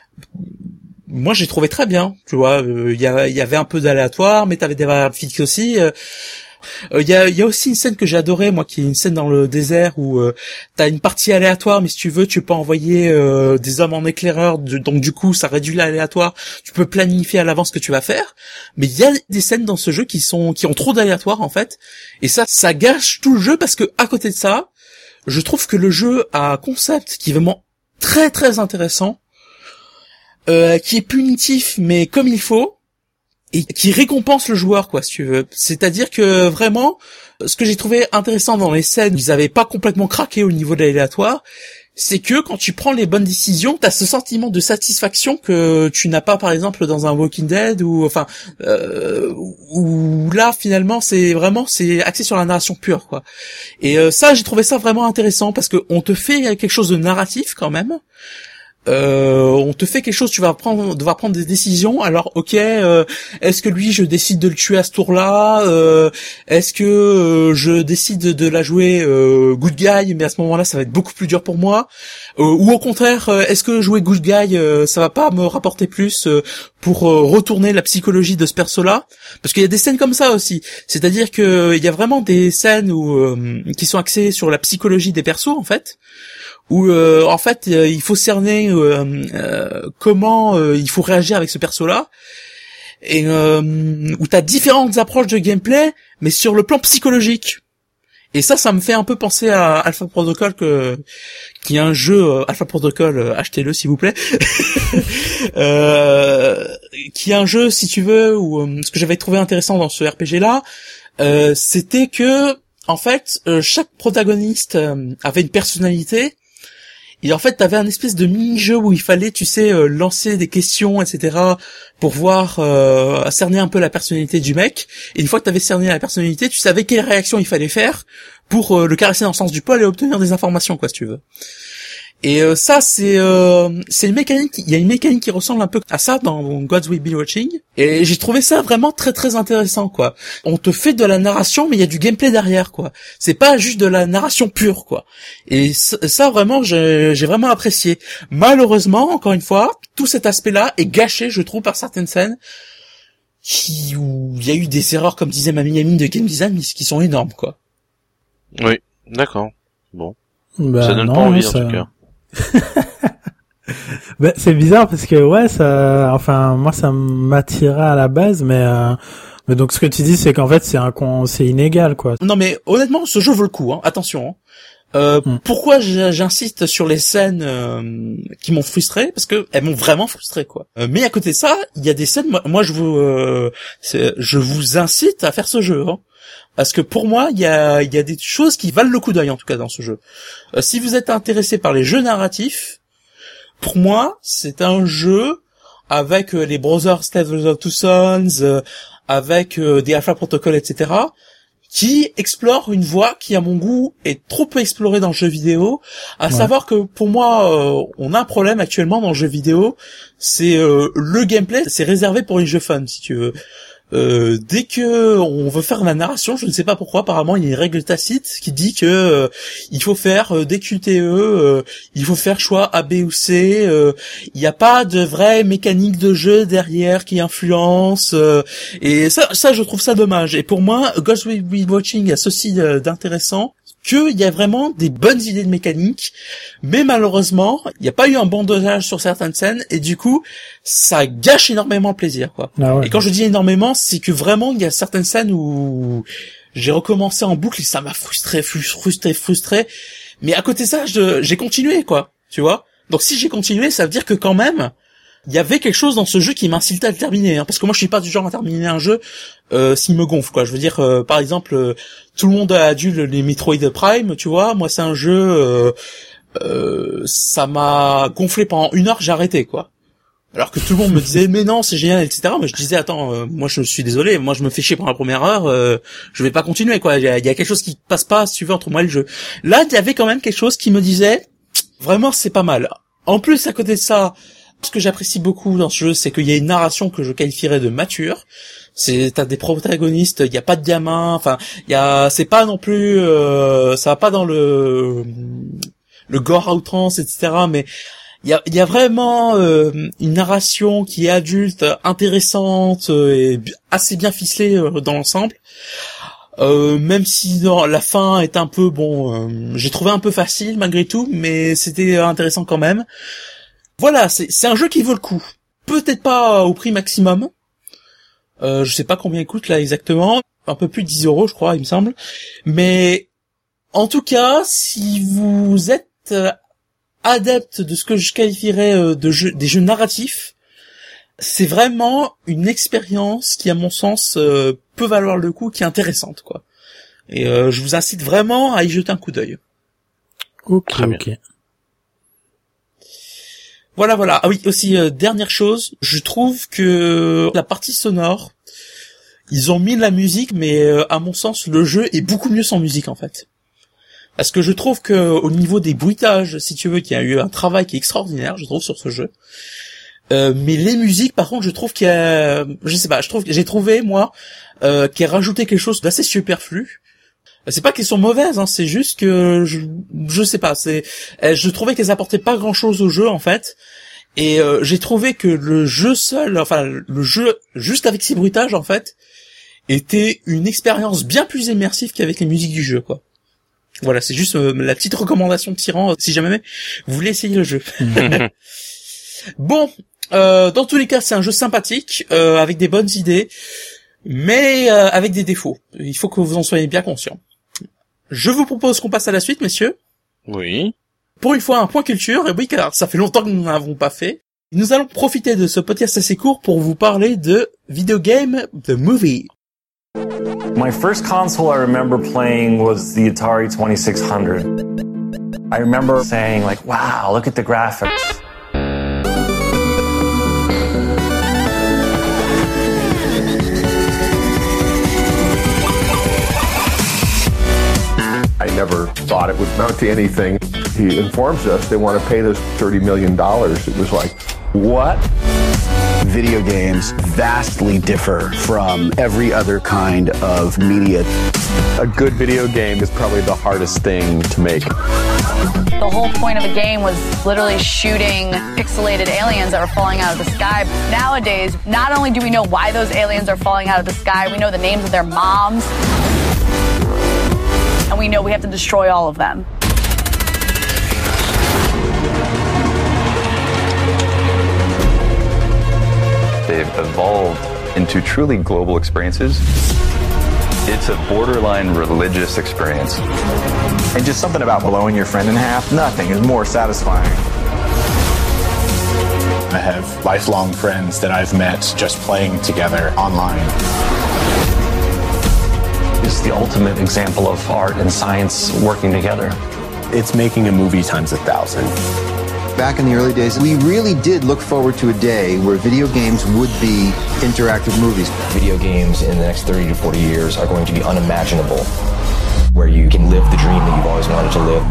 moi j'ai trouvé très bien, tu vois, il euh, y, a, y avait un peu d'aléatoire, mais t'avais des variables fixes aussi. Il euh, euh, y, a, y a aussi une scène que j'ai adorée, moi, qui est une scène dans le désert où euh, t'as une partie aléatoire, mais si tu veux, tu peux envoyer euh, des hommes en éclaireur, de, donc du coup ça réduit l'aléatoire. Tu peux planifier à l'avance ce que tu vas faire, mais il y a des scènes dans ce jeu qui sont qui ont trop d'aléatoire en fait, et ça ça gâche tout le jeu parce que à côté de ça, je trouve que le jeu a un concept qui est vraiment très très intéressant. Euh, qui est punitif mais comme il faut et qui récompense le joueur quoi si tu veux. C'est-à-dire que vraiment ce que j'ai trouvé intéressant dans les scènes où ils avaient pas complètement craqué au niveau de l'aléatoire, c'est que quand tu prends les bonnes décisions, t'as ce sentiment de satisfaction que tu n'as pas par exemple dans un Walking Dead ou enfin euh, où là finalement c'est vraiment c'est axé sur la narration pure quoi. Et euh, ça j'ai trouvé ça vraiment intéressant parce que on te fait quelque chose de narratif quand même. Euh, on te fait quelque chose, tu vas prendre, devoir prendre des décisions. Alors, ok, euh, est-ce que lui, je décide de le tuer à ce tour-là euh, Est-ce que euh, je décide de la jouer euh, good guy, mais à ce moment-là, ça va être beaucoup plus dur pour moi euh, Ou au contraire, euh, est-ce que jouer good guy, euh, ça va pas me rapporter plus euh, pour euh, retourner la psychologie de ce perso-là ? Parce qu'il y a des scènes comme ça aussi. C'est-à-dire que il y a vraiment des scènes où euh, qui sont axées sur la psychologie des persos, en fait. Où euh, en fait euh, il faut cerner euh, euh, comment euh, il faut réagir avec ce perso-là, et euh, où t'as différentes approches de gameplay, mais sur le plan psychologique. Et ça, ça me fait un peu penser à Alpha Protocol, que qui est un jeu euh, Alpha Protocol, euh, achetez-le s'il vous plaît, euh, qui est un jeu, si tu veux, où euh, ce que j'avais trouvé intéressant dans ce R P G-là, euh, c'était que en fait euh, chaque protagoniste euh, avait une personnalité. Et en fait, t'avais un espèce de mini-jeu où il fallait, tu sais, euh, lancer des questions, et cetera, pour voir, euh, cerner un peu la personnalité du mec. Et une fois que t'avais cerné la personnalité, tu savais quelle réaction il fallait faire pour euh, le caresser dans le sens du poil et obtenir des informations, quoi, si tu veux. Et euh, ça, c'est euh, c'est une mécanique. Il y a une mécanique qui ressemble un peu à ça dans Gods Will Be Watching. Et j'ai trouvé ça vraiment très très intéressant, quoi. On te fait de la narration, mais il y a du gameplay derrière, quoi. C'est pas juste de la narration pure, quoi. Et ça, vraiment, j'ai, j'ai vraiment apprécié. Malheureusement, encore une fois, tout cet aspect-là est gâché, je trouve, par certaines scènes qui où il y a eu des erreurs, comme disait Mamie Amine, de game design, mais qui sont énormes, quoi. Oui, d'accord. Bon. Bah, ça donne non, pas envie, ça... en tout cas. bah, c'est bizarre parce que, ouais, ça, enfin, moi, ça m'attirait à la base, mais, euh... mais donc, ce que tu dis, c'est qu'en fait, c'est un con, c'est inégal, quoi. Non, mais, honnêtement, ce jeu vaut le coup, hein. Attention, hein. Euh, hmm. Pourquoi j'insiste sur les scènes euh, qui m'ont frustré, parce que elles m'ont vraiment frustré, quoi. Euh, mais à côté de ça, il y a des scènes. Moi, moi je vous, euh, je vous incite à faire ce jeu, hein, parce que pour moi, il y a, il y a des choses qui valent le coup d'œil, en tout cas, dans ce jeu. Euh, si vous êtes intéressé par les jeux narratifs, pour moi, c'est un jeu avec euh, les Brothers Tales of Two Sons, euh, avec euh, des Alpha Protocol, et cetera, qui explore une voie qui, à mon goût, est trop peu explorée dans le jeu vidéo, à ouais. savoir que, pour moi, euh, on a un problème actuellement dans le jeu vidéo, c'est euh, le gameplay, c'est réservé pour les jeux fun, si tu veux. Euh, dès que on veut faire la narration, je ne sais pas pourquoi, apparemment il y a une règle tacite qui dit que euh, il faut faire euh, des Q T E, euh, il faut faire choix A, B ou C, euh, il n'y a pas de vraie mécanique de jeu derrière qui influence, euh, et ça, ça je trouve ça dommage. Et pour moi, Ghost Will Be Watching a ceci euh, d'intéressant, qu'il y a vraiment des bonnes idées de mécanique, mais malheureusement, il n'y a pas eu un bon dosage sur certaines scènes, et du coup, ça gâche énormément le plaisir, quoi. Ah ouais. Et quand je dis énormément, c'est que vraiment, il y a certaines scènes où j'ai recommencé en boucle et ça m'a frustré, frustré, frustré, mais à côté de ça, je, j'ai continué, quoi, tu vois. Donc si j'ai continué, ça veut dire que quand même, il y avait quelque chose dans ce jeu qui m'incitait à le terminer, hein, parce que moi je suis pas du genre à terminer un jeu euh, s'il me gonfle, quoi. Je veux dire, euh, par exemple, euh, tout le monde a dû les Metroid Prime, tu vois. Moi, c'est un jeu, euh, euh, ça m'a gonflé pendant une heure, j'ai arrêté, quoi. Alors que tout le monde me disait, mais non, c'est génial, et cetera. Mais je disais, attends, euh, moi je suis désolé, moi je me fais chier pendant la première heure, euh, je vais pas continuer, quoi. Il y a, il y a quelque chose qui passe pas, si tu veux, entre moi et le jeu. Là, il y avait quand même quelque chose qui me disait, vraiment, c'est pas mal. En plus, à côté de ça, ce que j'apprécie beaucoup dans ce jeu, c'est qu'il y a une narration que je qualifierais de mature. C'est, t'as des protagonistes, il y a pas de gamins, enfin, il y a, c'est pas non plus, euh, ça va pas dans le, le gore à outrance, et cetera. Mais il y a, il y a vraiment euh, une narration qui est adulte, intéressante et assez bien ficelée euh, dans l'ensemble. Euh, même si non, la fin est un peu bon, euh, j'ai trouvé un peu facile malgré tout, mais c'était intéressant quand même. Voilà, c'est, c'est un jeu qui vaut le coup. Peut-être pas au prix maximum. Euh, je sais pas combien il coûte là exactement. Un peu plus de dix euros, je crois, il me semble. Mais, en tout cas, si vous êtes euh, adepte de ce que je qualifierais euh, de jeux, des jeux narratifs, c'est vraiment une expérience qui, à mon sens, euh, peut valoir le coup, qui est intéressante, quoi. Et euh, je vous incite vraiment à y jeter un coup d'œil. Ok, Très ok. Bien. Voilà, voilà. Ah oui, aussi, euh, dernière chose, je trouve que la partie sonore, ils ont mis de la musique, mais euh, à mon sens, le jeu est beaucoup mieux sans musique, en fait. Parce que je trouve que au niveau des bruitages, si tu veux, qu'il y a eu un travail qui est extraordinaire, je trouve, sur ce jeu. Euh, mais les musiques, par contre, je trouve qu'il y a... Je sais pas, je trouve j'ai trouvé, moi, euh, qu'il y a rajouté quelque chose d'assez superflu. C'est pas qu'elles sont mauvaises, hein, c'est juste que je, je sais pas, c'est, je trouvais qu'elles apportaient pas grand chose au jeu en fait, et euh, j'ai trouvé que le jeu seul, enfin le jeu juste avec ses bruitages en fait, était une expérience bien plus immersive qu'avec les musiques du jeu, quoi. Voilà, c'est juste euh, la petite recommandation de Tyran, si jamais vous voulez essayer le jeu. Bon, euh, dans tous les cas, c'est un jeu sympathique, euh, avec des bonnes idées, mais euh, avec des défauts. Il faut que vous en soyez bien conscients. Je vous propose qu'on passe à la suite, messieurs. Oui. Pour une fois, un point culture, et oui, car ça fait longtemps que nous n'en avons pas fait. Nous allons profiter de ce podcast assez court pour vous parler de Video Game The Movie. My first console I remember playing was the Atari twenty-six hundred. I remember saying like, wow, look at the graphics. I never thought it would amount to anything. He informs us they want to pay us thirty million dollars. It was like, what? Video games vastly differ from every other kind of media. A good video game is probably the hardest thing to make. The whole point of a game was literally shooting pixelated aliens that were falling out of the sky. Nowadays, not only do we know why those aliens are falling out of the sky, we know the names of their moms, and we know we have to destroy all of them. They've evolved into truly global experiences. It's a borderline religious experience. And just something about blowing your friend in half, nothing is more satisfying. I have lifelong friends that I've met just playing together online. It's the ultimate example of art and science working together. It's making a movie times a thousand. Back in the early days, we really did look forward to a day where video games would be interactive movies. Video games in the next thirty to forty years are going to be unimaginable, where you can live the dream that you've always wanted to live.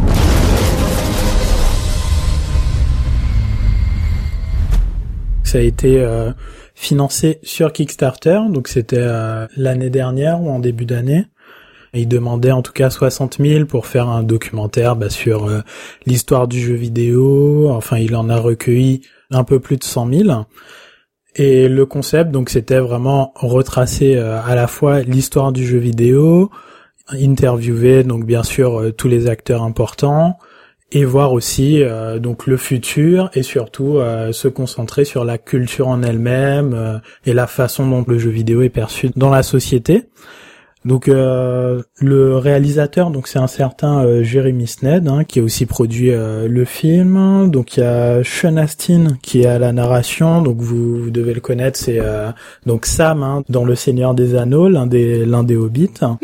Ça a été euh, financé sur Kickstarter, donc c'était euh, l'année dernière ou en début d'année. Il demandait en tout cas soixante mille pour faire un documentaire bah, sur euh, l'histoire du jeu vidéo. Enfin, il en a recueilli un peu plus de cent mille. Et le concept, donc, c'était vraiment retracer euh, à la fois l'histoire du jeu vidéo, interviewer donc bien sûr euh, tous les acteurs importants, et voir aussi euh, donc le futur et surtout euh, se concentrer sur la culture en elle-même euh, et la façon dont le jeu vidéo est perçu dans la société. Donc euh, le réalisateur, donc c'est un certain euh, Jeremy Sned hein, qui a aussi produit euh, le film. Donc il y a Sean Astin qui est à la narration, donc vous, vous devez le connaître, c'est euh, donc Sam hein, dans Le Seigneur des Anneaux, l'un des l'un des hobbits. Non.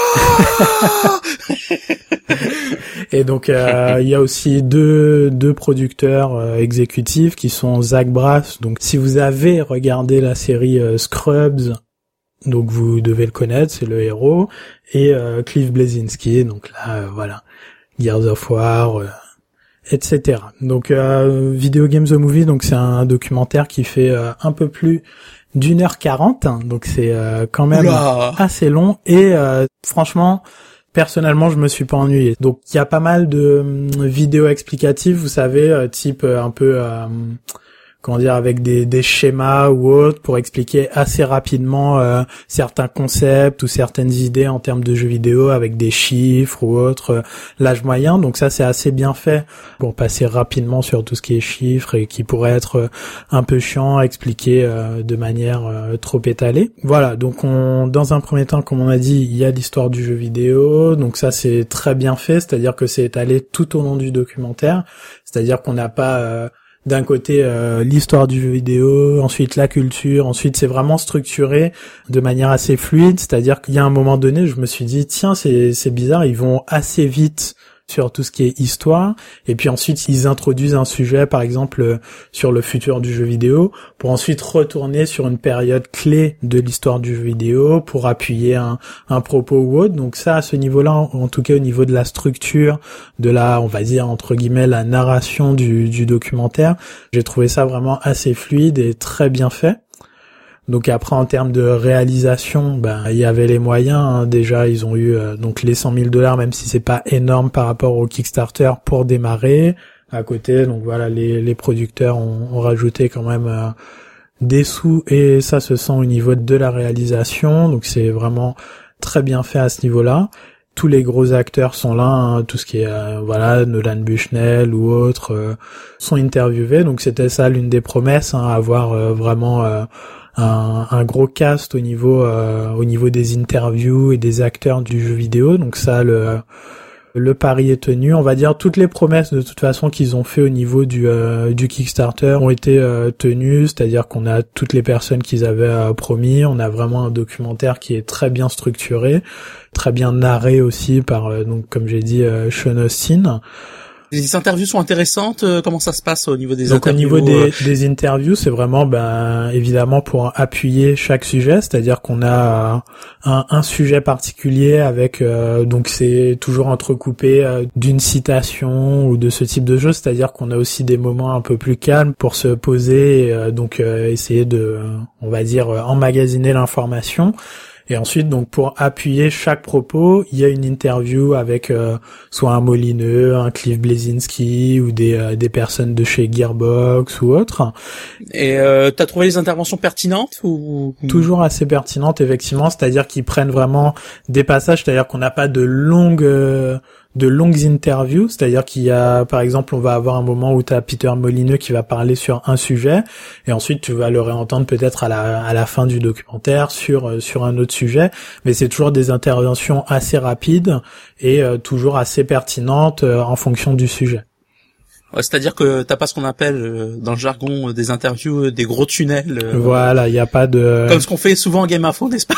Et donc euh, il y a aussi deux deux producteurs euh, exécutifs qui sont Zach Braff. Donc si vous avez regardé la série euh, Scrubs, donc vous devez le connaître, c'est le héros, et euh, Cliff Bleszinski, donc là euh, voilà, Gears of War, euh, et cetera. Donc euh, Video Games the Movie, donc c'est un documentaire qui fait euh, un peu plus d'une heure quarante, hein, donc c'est euh, quand même Oula. assez long, et euh, franchement, personnellement, je me suis pas ennuyé. Donc il y a pas mal de euh, vidéos explicatives, vous savez, euh, type euh, un peu euh, comment dire, avec des, des schémas ou autres pour expliquer assez rapidement euh, certains concepts ou certaines idées en termes de jeux vidéo avec des chiffres ou autres, euh, l'âge moyen. Donc ça, c'est assez bien fait pour passer rapidement sur tout ce qui est chiffres et qui pourrait être euh, un peu chiant à expliquer euh, de manière euh, trop étalée. Voilà, donc on, dans un premier temps, comme on a dit, il y a l'histoire du jeu vidéo. Donc ça, c'est très bien fait, c'est-à-dire que c'est étalé tout au long du documentaire. C'est-à-dire qu'on n'a pas... Euh, d'un côté euh, l'histoire du jeu vidéo, ensuite la culture, ensuite c'est vraiment structuré de manière assez fluide, c'est-à-dire qu'il y a un moment donné, je me suis dit tiens, c'est c'est bizarre, ils vont assez vite sur tout ce qui est histoire, et puis ensuite ils introduisent un sujet, par exemple euh, sur le futur du jeu vidéo, pour ensuite retourner sur une période clé de l'histoire du jeu vidéo pour appuyer un, un propos ou autre. Donc ça, à ce niveau-là, en, en tout cas au niveau de la structure, de la, on va dire entre guillemets, la narration du, du documentaire, j'ai trouvé ça vraiment assez fluide et très bien fait. Donc après, en termes de réalisation, ben il y avait les moyens. Hein. Déjà, ils ont eu euh, donc les cent mille dollars, même si c'est pas énorme par rapport au Kickstarter pour démarrer. À côté, donc voilà, les les producteurs ont, ont rajouté quand même euh, des sous et ça se sent au niveau de la réalisation. Donc c'est vraiment très bien fait à ce niveau-là. Tous les gros acteurs sont là, hein, tout ce qui est euh, voilà, Nolan Bushnell ou autres euh, sont interviewés. Donc c'était ça l'une des promesses, hein, avoir euh, vraiment euh, Un, un gros cast au niveau euh, au niveau des interviews et des acteurs du jeu vidéo. Donc ça, le le pari est tenu. On va dire toutes les promesses de toute façon qu'ils ont fait au niveau du euh, du Kickstarter ont été euh, tenues, c'est-à-dire qu'on a toutes les personnes qu'ils avaient euh, promis. On a vraiment un documentaire qui est très bien structuré, très bien narré aussi par euh, donc comme j'ai dit euh, Sean Astin. Les interviews sont intéressantes. Euh, comment ça se passe au niveau des Donc, interviews? Donc au niveau des, des interviews, c'est vraiment ben évidemment pour appuyer chaque sujet, c'est-à-dire qu'on a un, un sujet particulier avec euh, donc c'est toujours entrecoupé euh, d'une citation ou de ce type de choses, c'est-à-dire qu'on a aussi des moments un peu plus calmes pour se poser et euh, donc euh, essayer de, on va dire, emmagasiner l'information. Et ensuite, donc pour appuyer chaque propos, il y a une interview avec euh, soit un Molineux, un Cliff Bleszinski ou des euh, des personnes de chez Gearbox ou autres. Et euh, t'as trouvé les interventions pertinentes ou toujours assez pertinentes effectivement, c'est-à-dire qu'ils prennent vraiment des passages, c'est-à-dire qu'on n'a pas de longues euh, de longues interviews, c'est-à-dire qu'il y a, par exemple, on va avoir un moment où tu as Peter Molineux qui va parler sur un sujet, et ensuite tu vas le réentendre peut-être à la à la fin du documentaire sur euh, sur un autre sujet, mais c'est toujours des interventions assez rapides et euh, toujours assez pertinentes euh, en fonction du sujet. Ouais, c'est-à-dire que t'as pas ce qu'on appelle euh, dans le jargon euh, des interviews euh, des gros tunnels. Euh, voilà, il y a pas de comme ce qu'on fait souvent en Game Info, n'est-ce pas?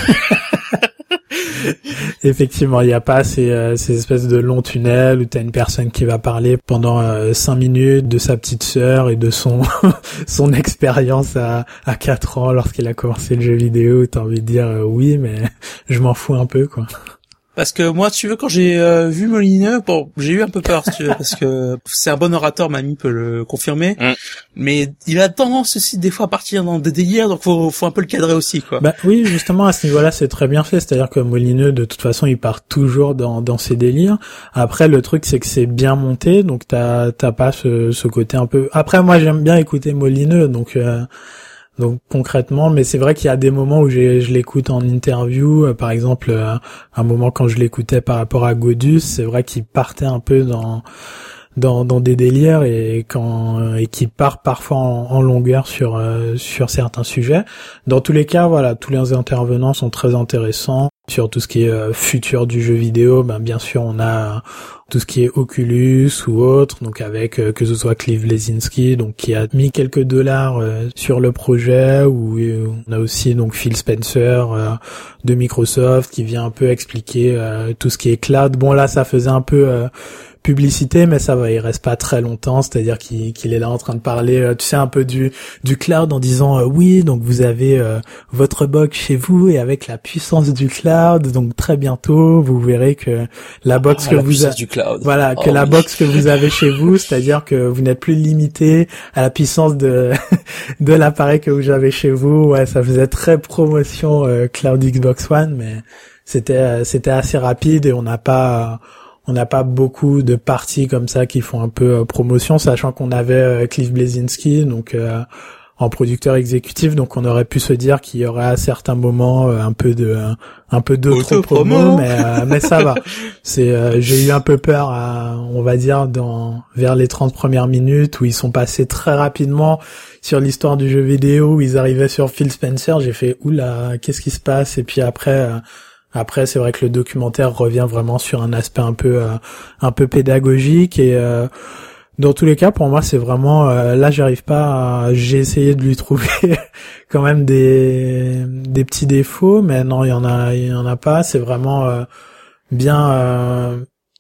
Effectivement, il n'y a pas ces, euh, ces espèces de longs tunnels où t'as une personne qui va parler pendant euh, cinq minutes de sa petite sœur et de son son expérience à à quatre ans lorsqu'il a commencé le jeu vidéo. T'as envie de dire euh, oui, mais je m'en fous un peu, quoi. Parce que moi, tu veux, quand j'ai euh, vu Molineux, bon, j'ai eu un peu peur, si tu veux, parce que c'est un bon orateur, Mamie peut le confirmer, mm. mais il a tendance aussi des fois à partir dans des délires, donc faut, faut un peu le cadrer aussi, quoi. Bah oui, justement, à ce niveau-là, c'est très bien fait, c'est-à-dire que Molineux, de toute façon, il part toujours dans, dans ses délires. Après, le truc, c'est que c'est bien monté, donc t'as, t'as pas ce, ce côté un peu... Après, moi, j'aime bien écouter Molineux, donc... Euh... Donc concrètement, mais c'est vrai qu'il y a des moments où j'ai, je l'écoute en interview, euh, par exemple euh, un moment quand je l'écoutais par rapport à Godus, c'est vrai qu'il partait un peu dans dans dans des délires et quand et qui part parfois en, en longueur sur euh, sur certains sujets. Dans tous les cas, voilà, tous les intervenants sont très intéressants. Sur tout ce qui est euh, futur du jeu vidéo, ben bien sûr on a tout ce qui est Oculus ou autre, donc avec euh, que ce soit Cliff Bleszinski, donc qui a mis quelques dollars euh, sur le projet, ou euh, on a aussi donc Phil Spencer euh, de Microsoft qui vient un peu expliquer euh, tout ce qui est cloud. Bon là ça faisait un peu euh, publicité, mais ça va, il reste pas très longtemps, c'est-à-dire qu'il, qu'il est là en train de parler, euh, tu sais, un peu du du cloud en disant euh, oui, donc vous avez euh, votre box chez vous et avec la puissance du cloud, donc très bientôt vous verrez que la box oh, que la vous avez, voilà, que oh, la oui. box que vous avez chez vous, c'est-à-dire que vous n'êtes plus limité à la puissance de de l'appareil que vous avez chez vous. Ouais, ça faisait très promotion euh, cloud Xbox One, mais c'était euh, c'était assez rapide et on n'a pas euh, On n'a pas beaucoup de parties comme ça qui font un peu euh, promotion, sachant qu'on avait euh, Cliff Bleszinski, donc euh, en producteur exécutif, donc on aurait pu se dire qu'il y aurait à certains moments euh, un peu de euh, un peu d'autres promos, mais euh, mais ça va. C'est euh, j'ai eu un peu peur, à, on va dire dans vers les trente premières minutes où ils sont passés très rapidement sur l'histoire du jeu vidéo, où ils arrivaient sur Phil Spencer. J'ai fait oula, qu'est-ce qui se passe? Et puis après. Euh, Après, c'est vrai que le documentaire revient vraiment sur un aspect un peu, euh, un peu pédagogique et euh, dans tous les cas, pour moi, c'est vraiment euh, là, j'arrive pas. À, j'ai essayé de lui trouver quand même des des petits défauts, mais non, il y en a, il y en a pas. C'est vraiment euh, bien, euh,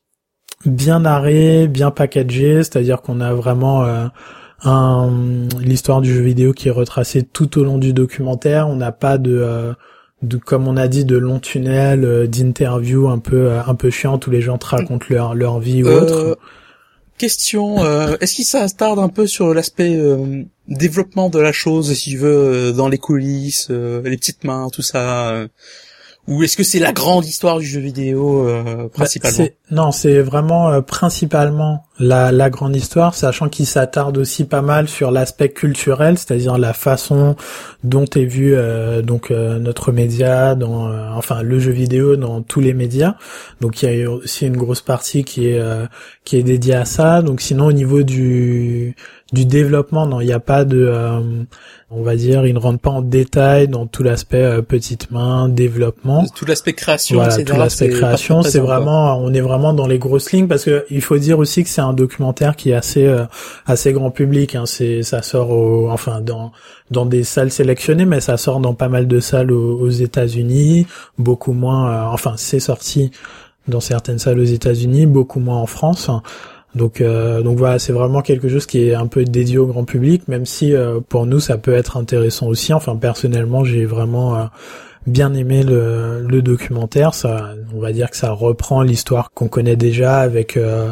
bien narré, bien packagé. C'est-à-dire qu'on a vraiment euh, un l'histoire du jeu vidéo qui est retracée tout au long du documentaire. On n'a pas de euh, de, comme on a dit, de longs tunnels, euh, d'interviews un peu euh, un peu chiantes où les gens te racontent leur leur vie ou euh, autre. Question, euh, est-ce qu'il s'attarde un peu sur l'aspect euh, développement de la chose, si tu veux, euh, dans les coulisses, euh, les petites mains, tout ça euh, ou est-ce que c'est la grande histoire du jeu vidéo euh, principalement? Bah, c'est, non, c'est vraiment euh, principalement la, la grande histoire, sachant qu'il s'attarde aussi pas mal sur l'aspect culturel, c'est-à-dire la façon dont est vu euh, donc euh, notre média, dans euh, enfin le jeu vidéo dans tous les médias. Donc il y a aussi une grosse partie qui est euh, qui est dédiée à ça. Donc sinon au niveau du du développement, non, il n'y a pas de, euh, on va dire, ils ne rentrent pas en détail dans tout l'aspect euh, petite main, développement. Tout l'aspect création, voilà, et cetera. Tout l'aspect c'est création, c'est vraiment, on est vraiment dans les grosses lignes parce que il faut dire aussi que c'est un documentaire qui est assez, euh, assez grand public. Hein, c'est, ça sort, au, enfin dans dans des salles sélectionnées, mais ça sort dans pas mal de salles aux, aux États-Unis, beaucoup moins. Euh, enfin, c'est sorti dans certaines salles aux États-Unis, beaucoup moins en France. Donc euh, donc voilà, c'est vraiment quelque chose qui est un peu dédié au grand public, même si euh, pour nous ça peut être intéressant aussi. Enfin personnellement, j'ai vraiment euh, bien aimé le, le documentaire. Ça, on va dire que ça reprend l'histoire qu'on connaît déjà avec euh,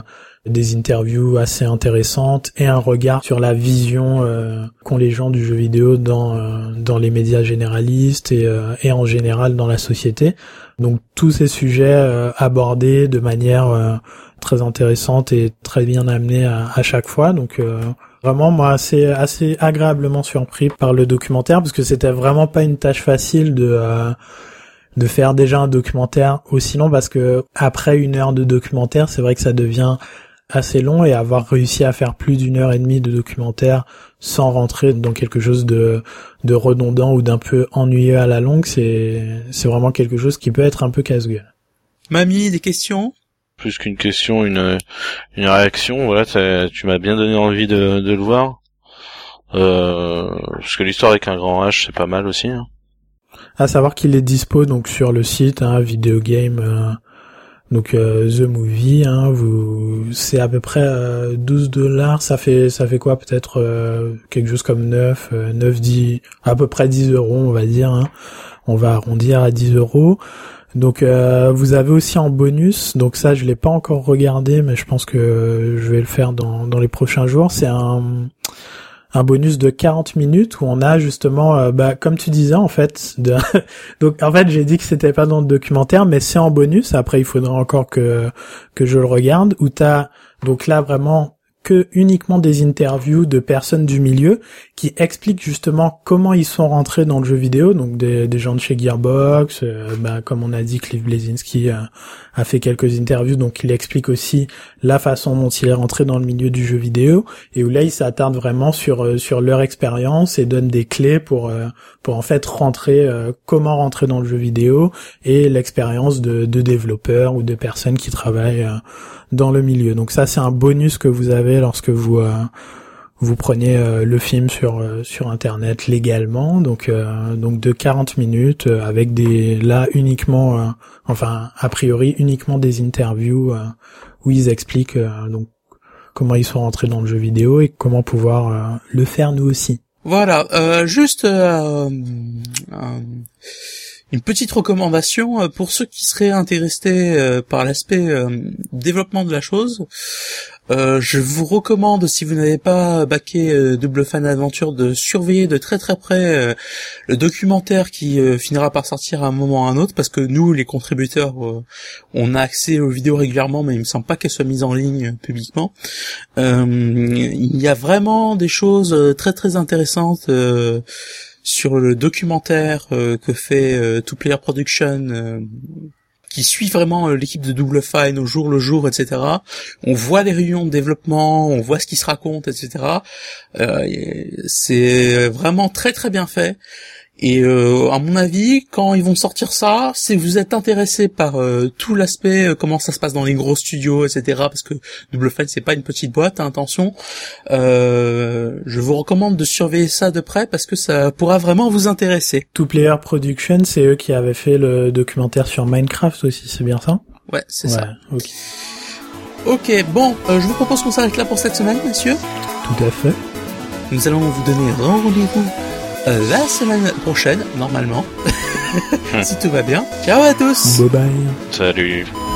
des interviews assez intéressantes et un regard sur la vision euh, qu'ont les gens du jeu vidéo dans euh, dans les médias généralistes et euh, et en général dans la société. Donc tous ces sujets euh, abordés de manière euh, très intéressante et très bien amenée à, à chaque fois. Donc euh, vraiment moi assez assez agréablement surpris par le documentaire parce que c'était vraiment pas une tâche facile de euh, de faire déjà un documentaire aussi long parce que après une heure de documentaire, c'est vrai que ça devient assez long et avoir réussi à faire plus d'une heure et demie de documentaire sans rentrer dans quelque chose de de redondant ou d'un peu ennuyeux à la longue, c'est c'est vraiment quelque chose qui peut être un peu casse-gueule. Mamie, des questions? Plus qu'une question, une une réaction. Voilà, tu m'as bien donné envie de de le voir. Euh, parce que l'histoire avec un grand H, c'est pas mal aussi. Hein. À savoir qu'il est dispo donc sur le site hein, Video Game euh, donc euh, The Movie hein, vous c'est à peu près euh, douze dollars, ça fait ça fait quoi peut-être euh, quelque chose comme neuf euh, neuf dix à peu près dix euros on va dire hein. On va arrondir à dix euros. Donc euh, vous avez aussi en bonus, donc ça je l'ai pas encore regardé mais je pense que je vais le faire dans dans les prochains jours, c'est un un bonus de quarante minutes où on a justement euh, bah comme tu disais en fait de... donc en fait j'ai dit que c'était pas dans le documentaire mais c'est en bonus, après il faudra encore que que je le regarde, où t'as donc là vraiment que uniquement des interviews de personnes du milieu qui expliquent justement comment ils sont rentrés dans le jeu vidéo, donc des, des gens de chez Gearbox, euh, bah, comme on a dit, Cliff Bleszinski a, a fait quelques interviews, donc il explique aussi la façon dont il est rentré dans le milieu du jeu vidéo, et où là il s'attarde vraiment sur euh, sur leur expérience et donne des clés pour euh, pour en fait rentrer, euh, comment rentrer dans le jeu vidéo et l'expérience de, de développeurs ou de personnes qui travaillent euh, dans le milieu. Donc ça c'est un bonus que vous avez lorsque vous euh, vous prenez euh, le film sur euh, sur internet légalement, donc euh, donc de quarante minutes euh, avec des là uniquement euh, enfin a priori uniquement des interviews euh, où ils expliquent euh, donc comment ils sont rentrés dans le jeu vidéo et comment pouvoir euh, le faire nous aussi. Voilà, euh, juste euh, euh, une petite recommandation pour ceux qui seraient intéressés euh, par l'aspect euh, développement de la chose. Euh, je vous recommande, si vous n'avez pas backé euh, Double Fine Adventure, de surveiller de très très près euh, le documentaire qui euh, finira par sortir à un moment ou à un autre, parce que nous, les contributeurs, euh, on a accès aux vidéos régulièrement, mais il me semble pas qu'elles soient mises en ligne euh, publiquement. Euh, il y a vraiment des choses euh, très très intéressantes euh, sur le documentaire euh, que fait euh, Two Player Production, euh, qui suit vraiment euh, l'équipe de Double Fine au jour le jour, et cetera. On voit les réunions de développement, on voit ce qui se raconte, et cetera. Euh, c'est vraiment très très bien fait. Et euh, à mon avis, quand ils vont sortir ça, si vous êtes intéressé par euh, tout l'aspect, euh, comment ça se passe dans les gros studios, et cetera, parce que Double Fine c'est pas une petite boîte, hein, attention, euh, je vous recommande de surveiller ça de près parce que ça pourra vraiment vous intéresser. Two Player Production, c'est eux qui avaient fait le documentaire sur Minecraft aussi, c'est bien ça? Ouais, c'est ouais, ça. Ok. Ok, bon, euh, je vous propose qu'on s'arrête là pour cette semaine, messieurs. Tout à fait. Nous allons vous donner rendez-vous Euh, la semaine prochaine, normalement, si tout va bien. Ciao à tous. Bye bye. Salut.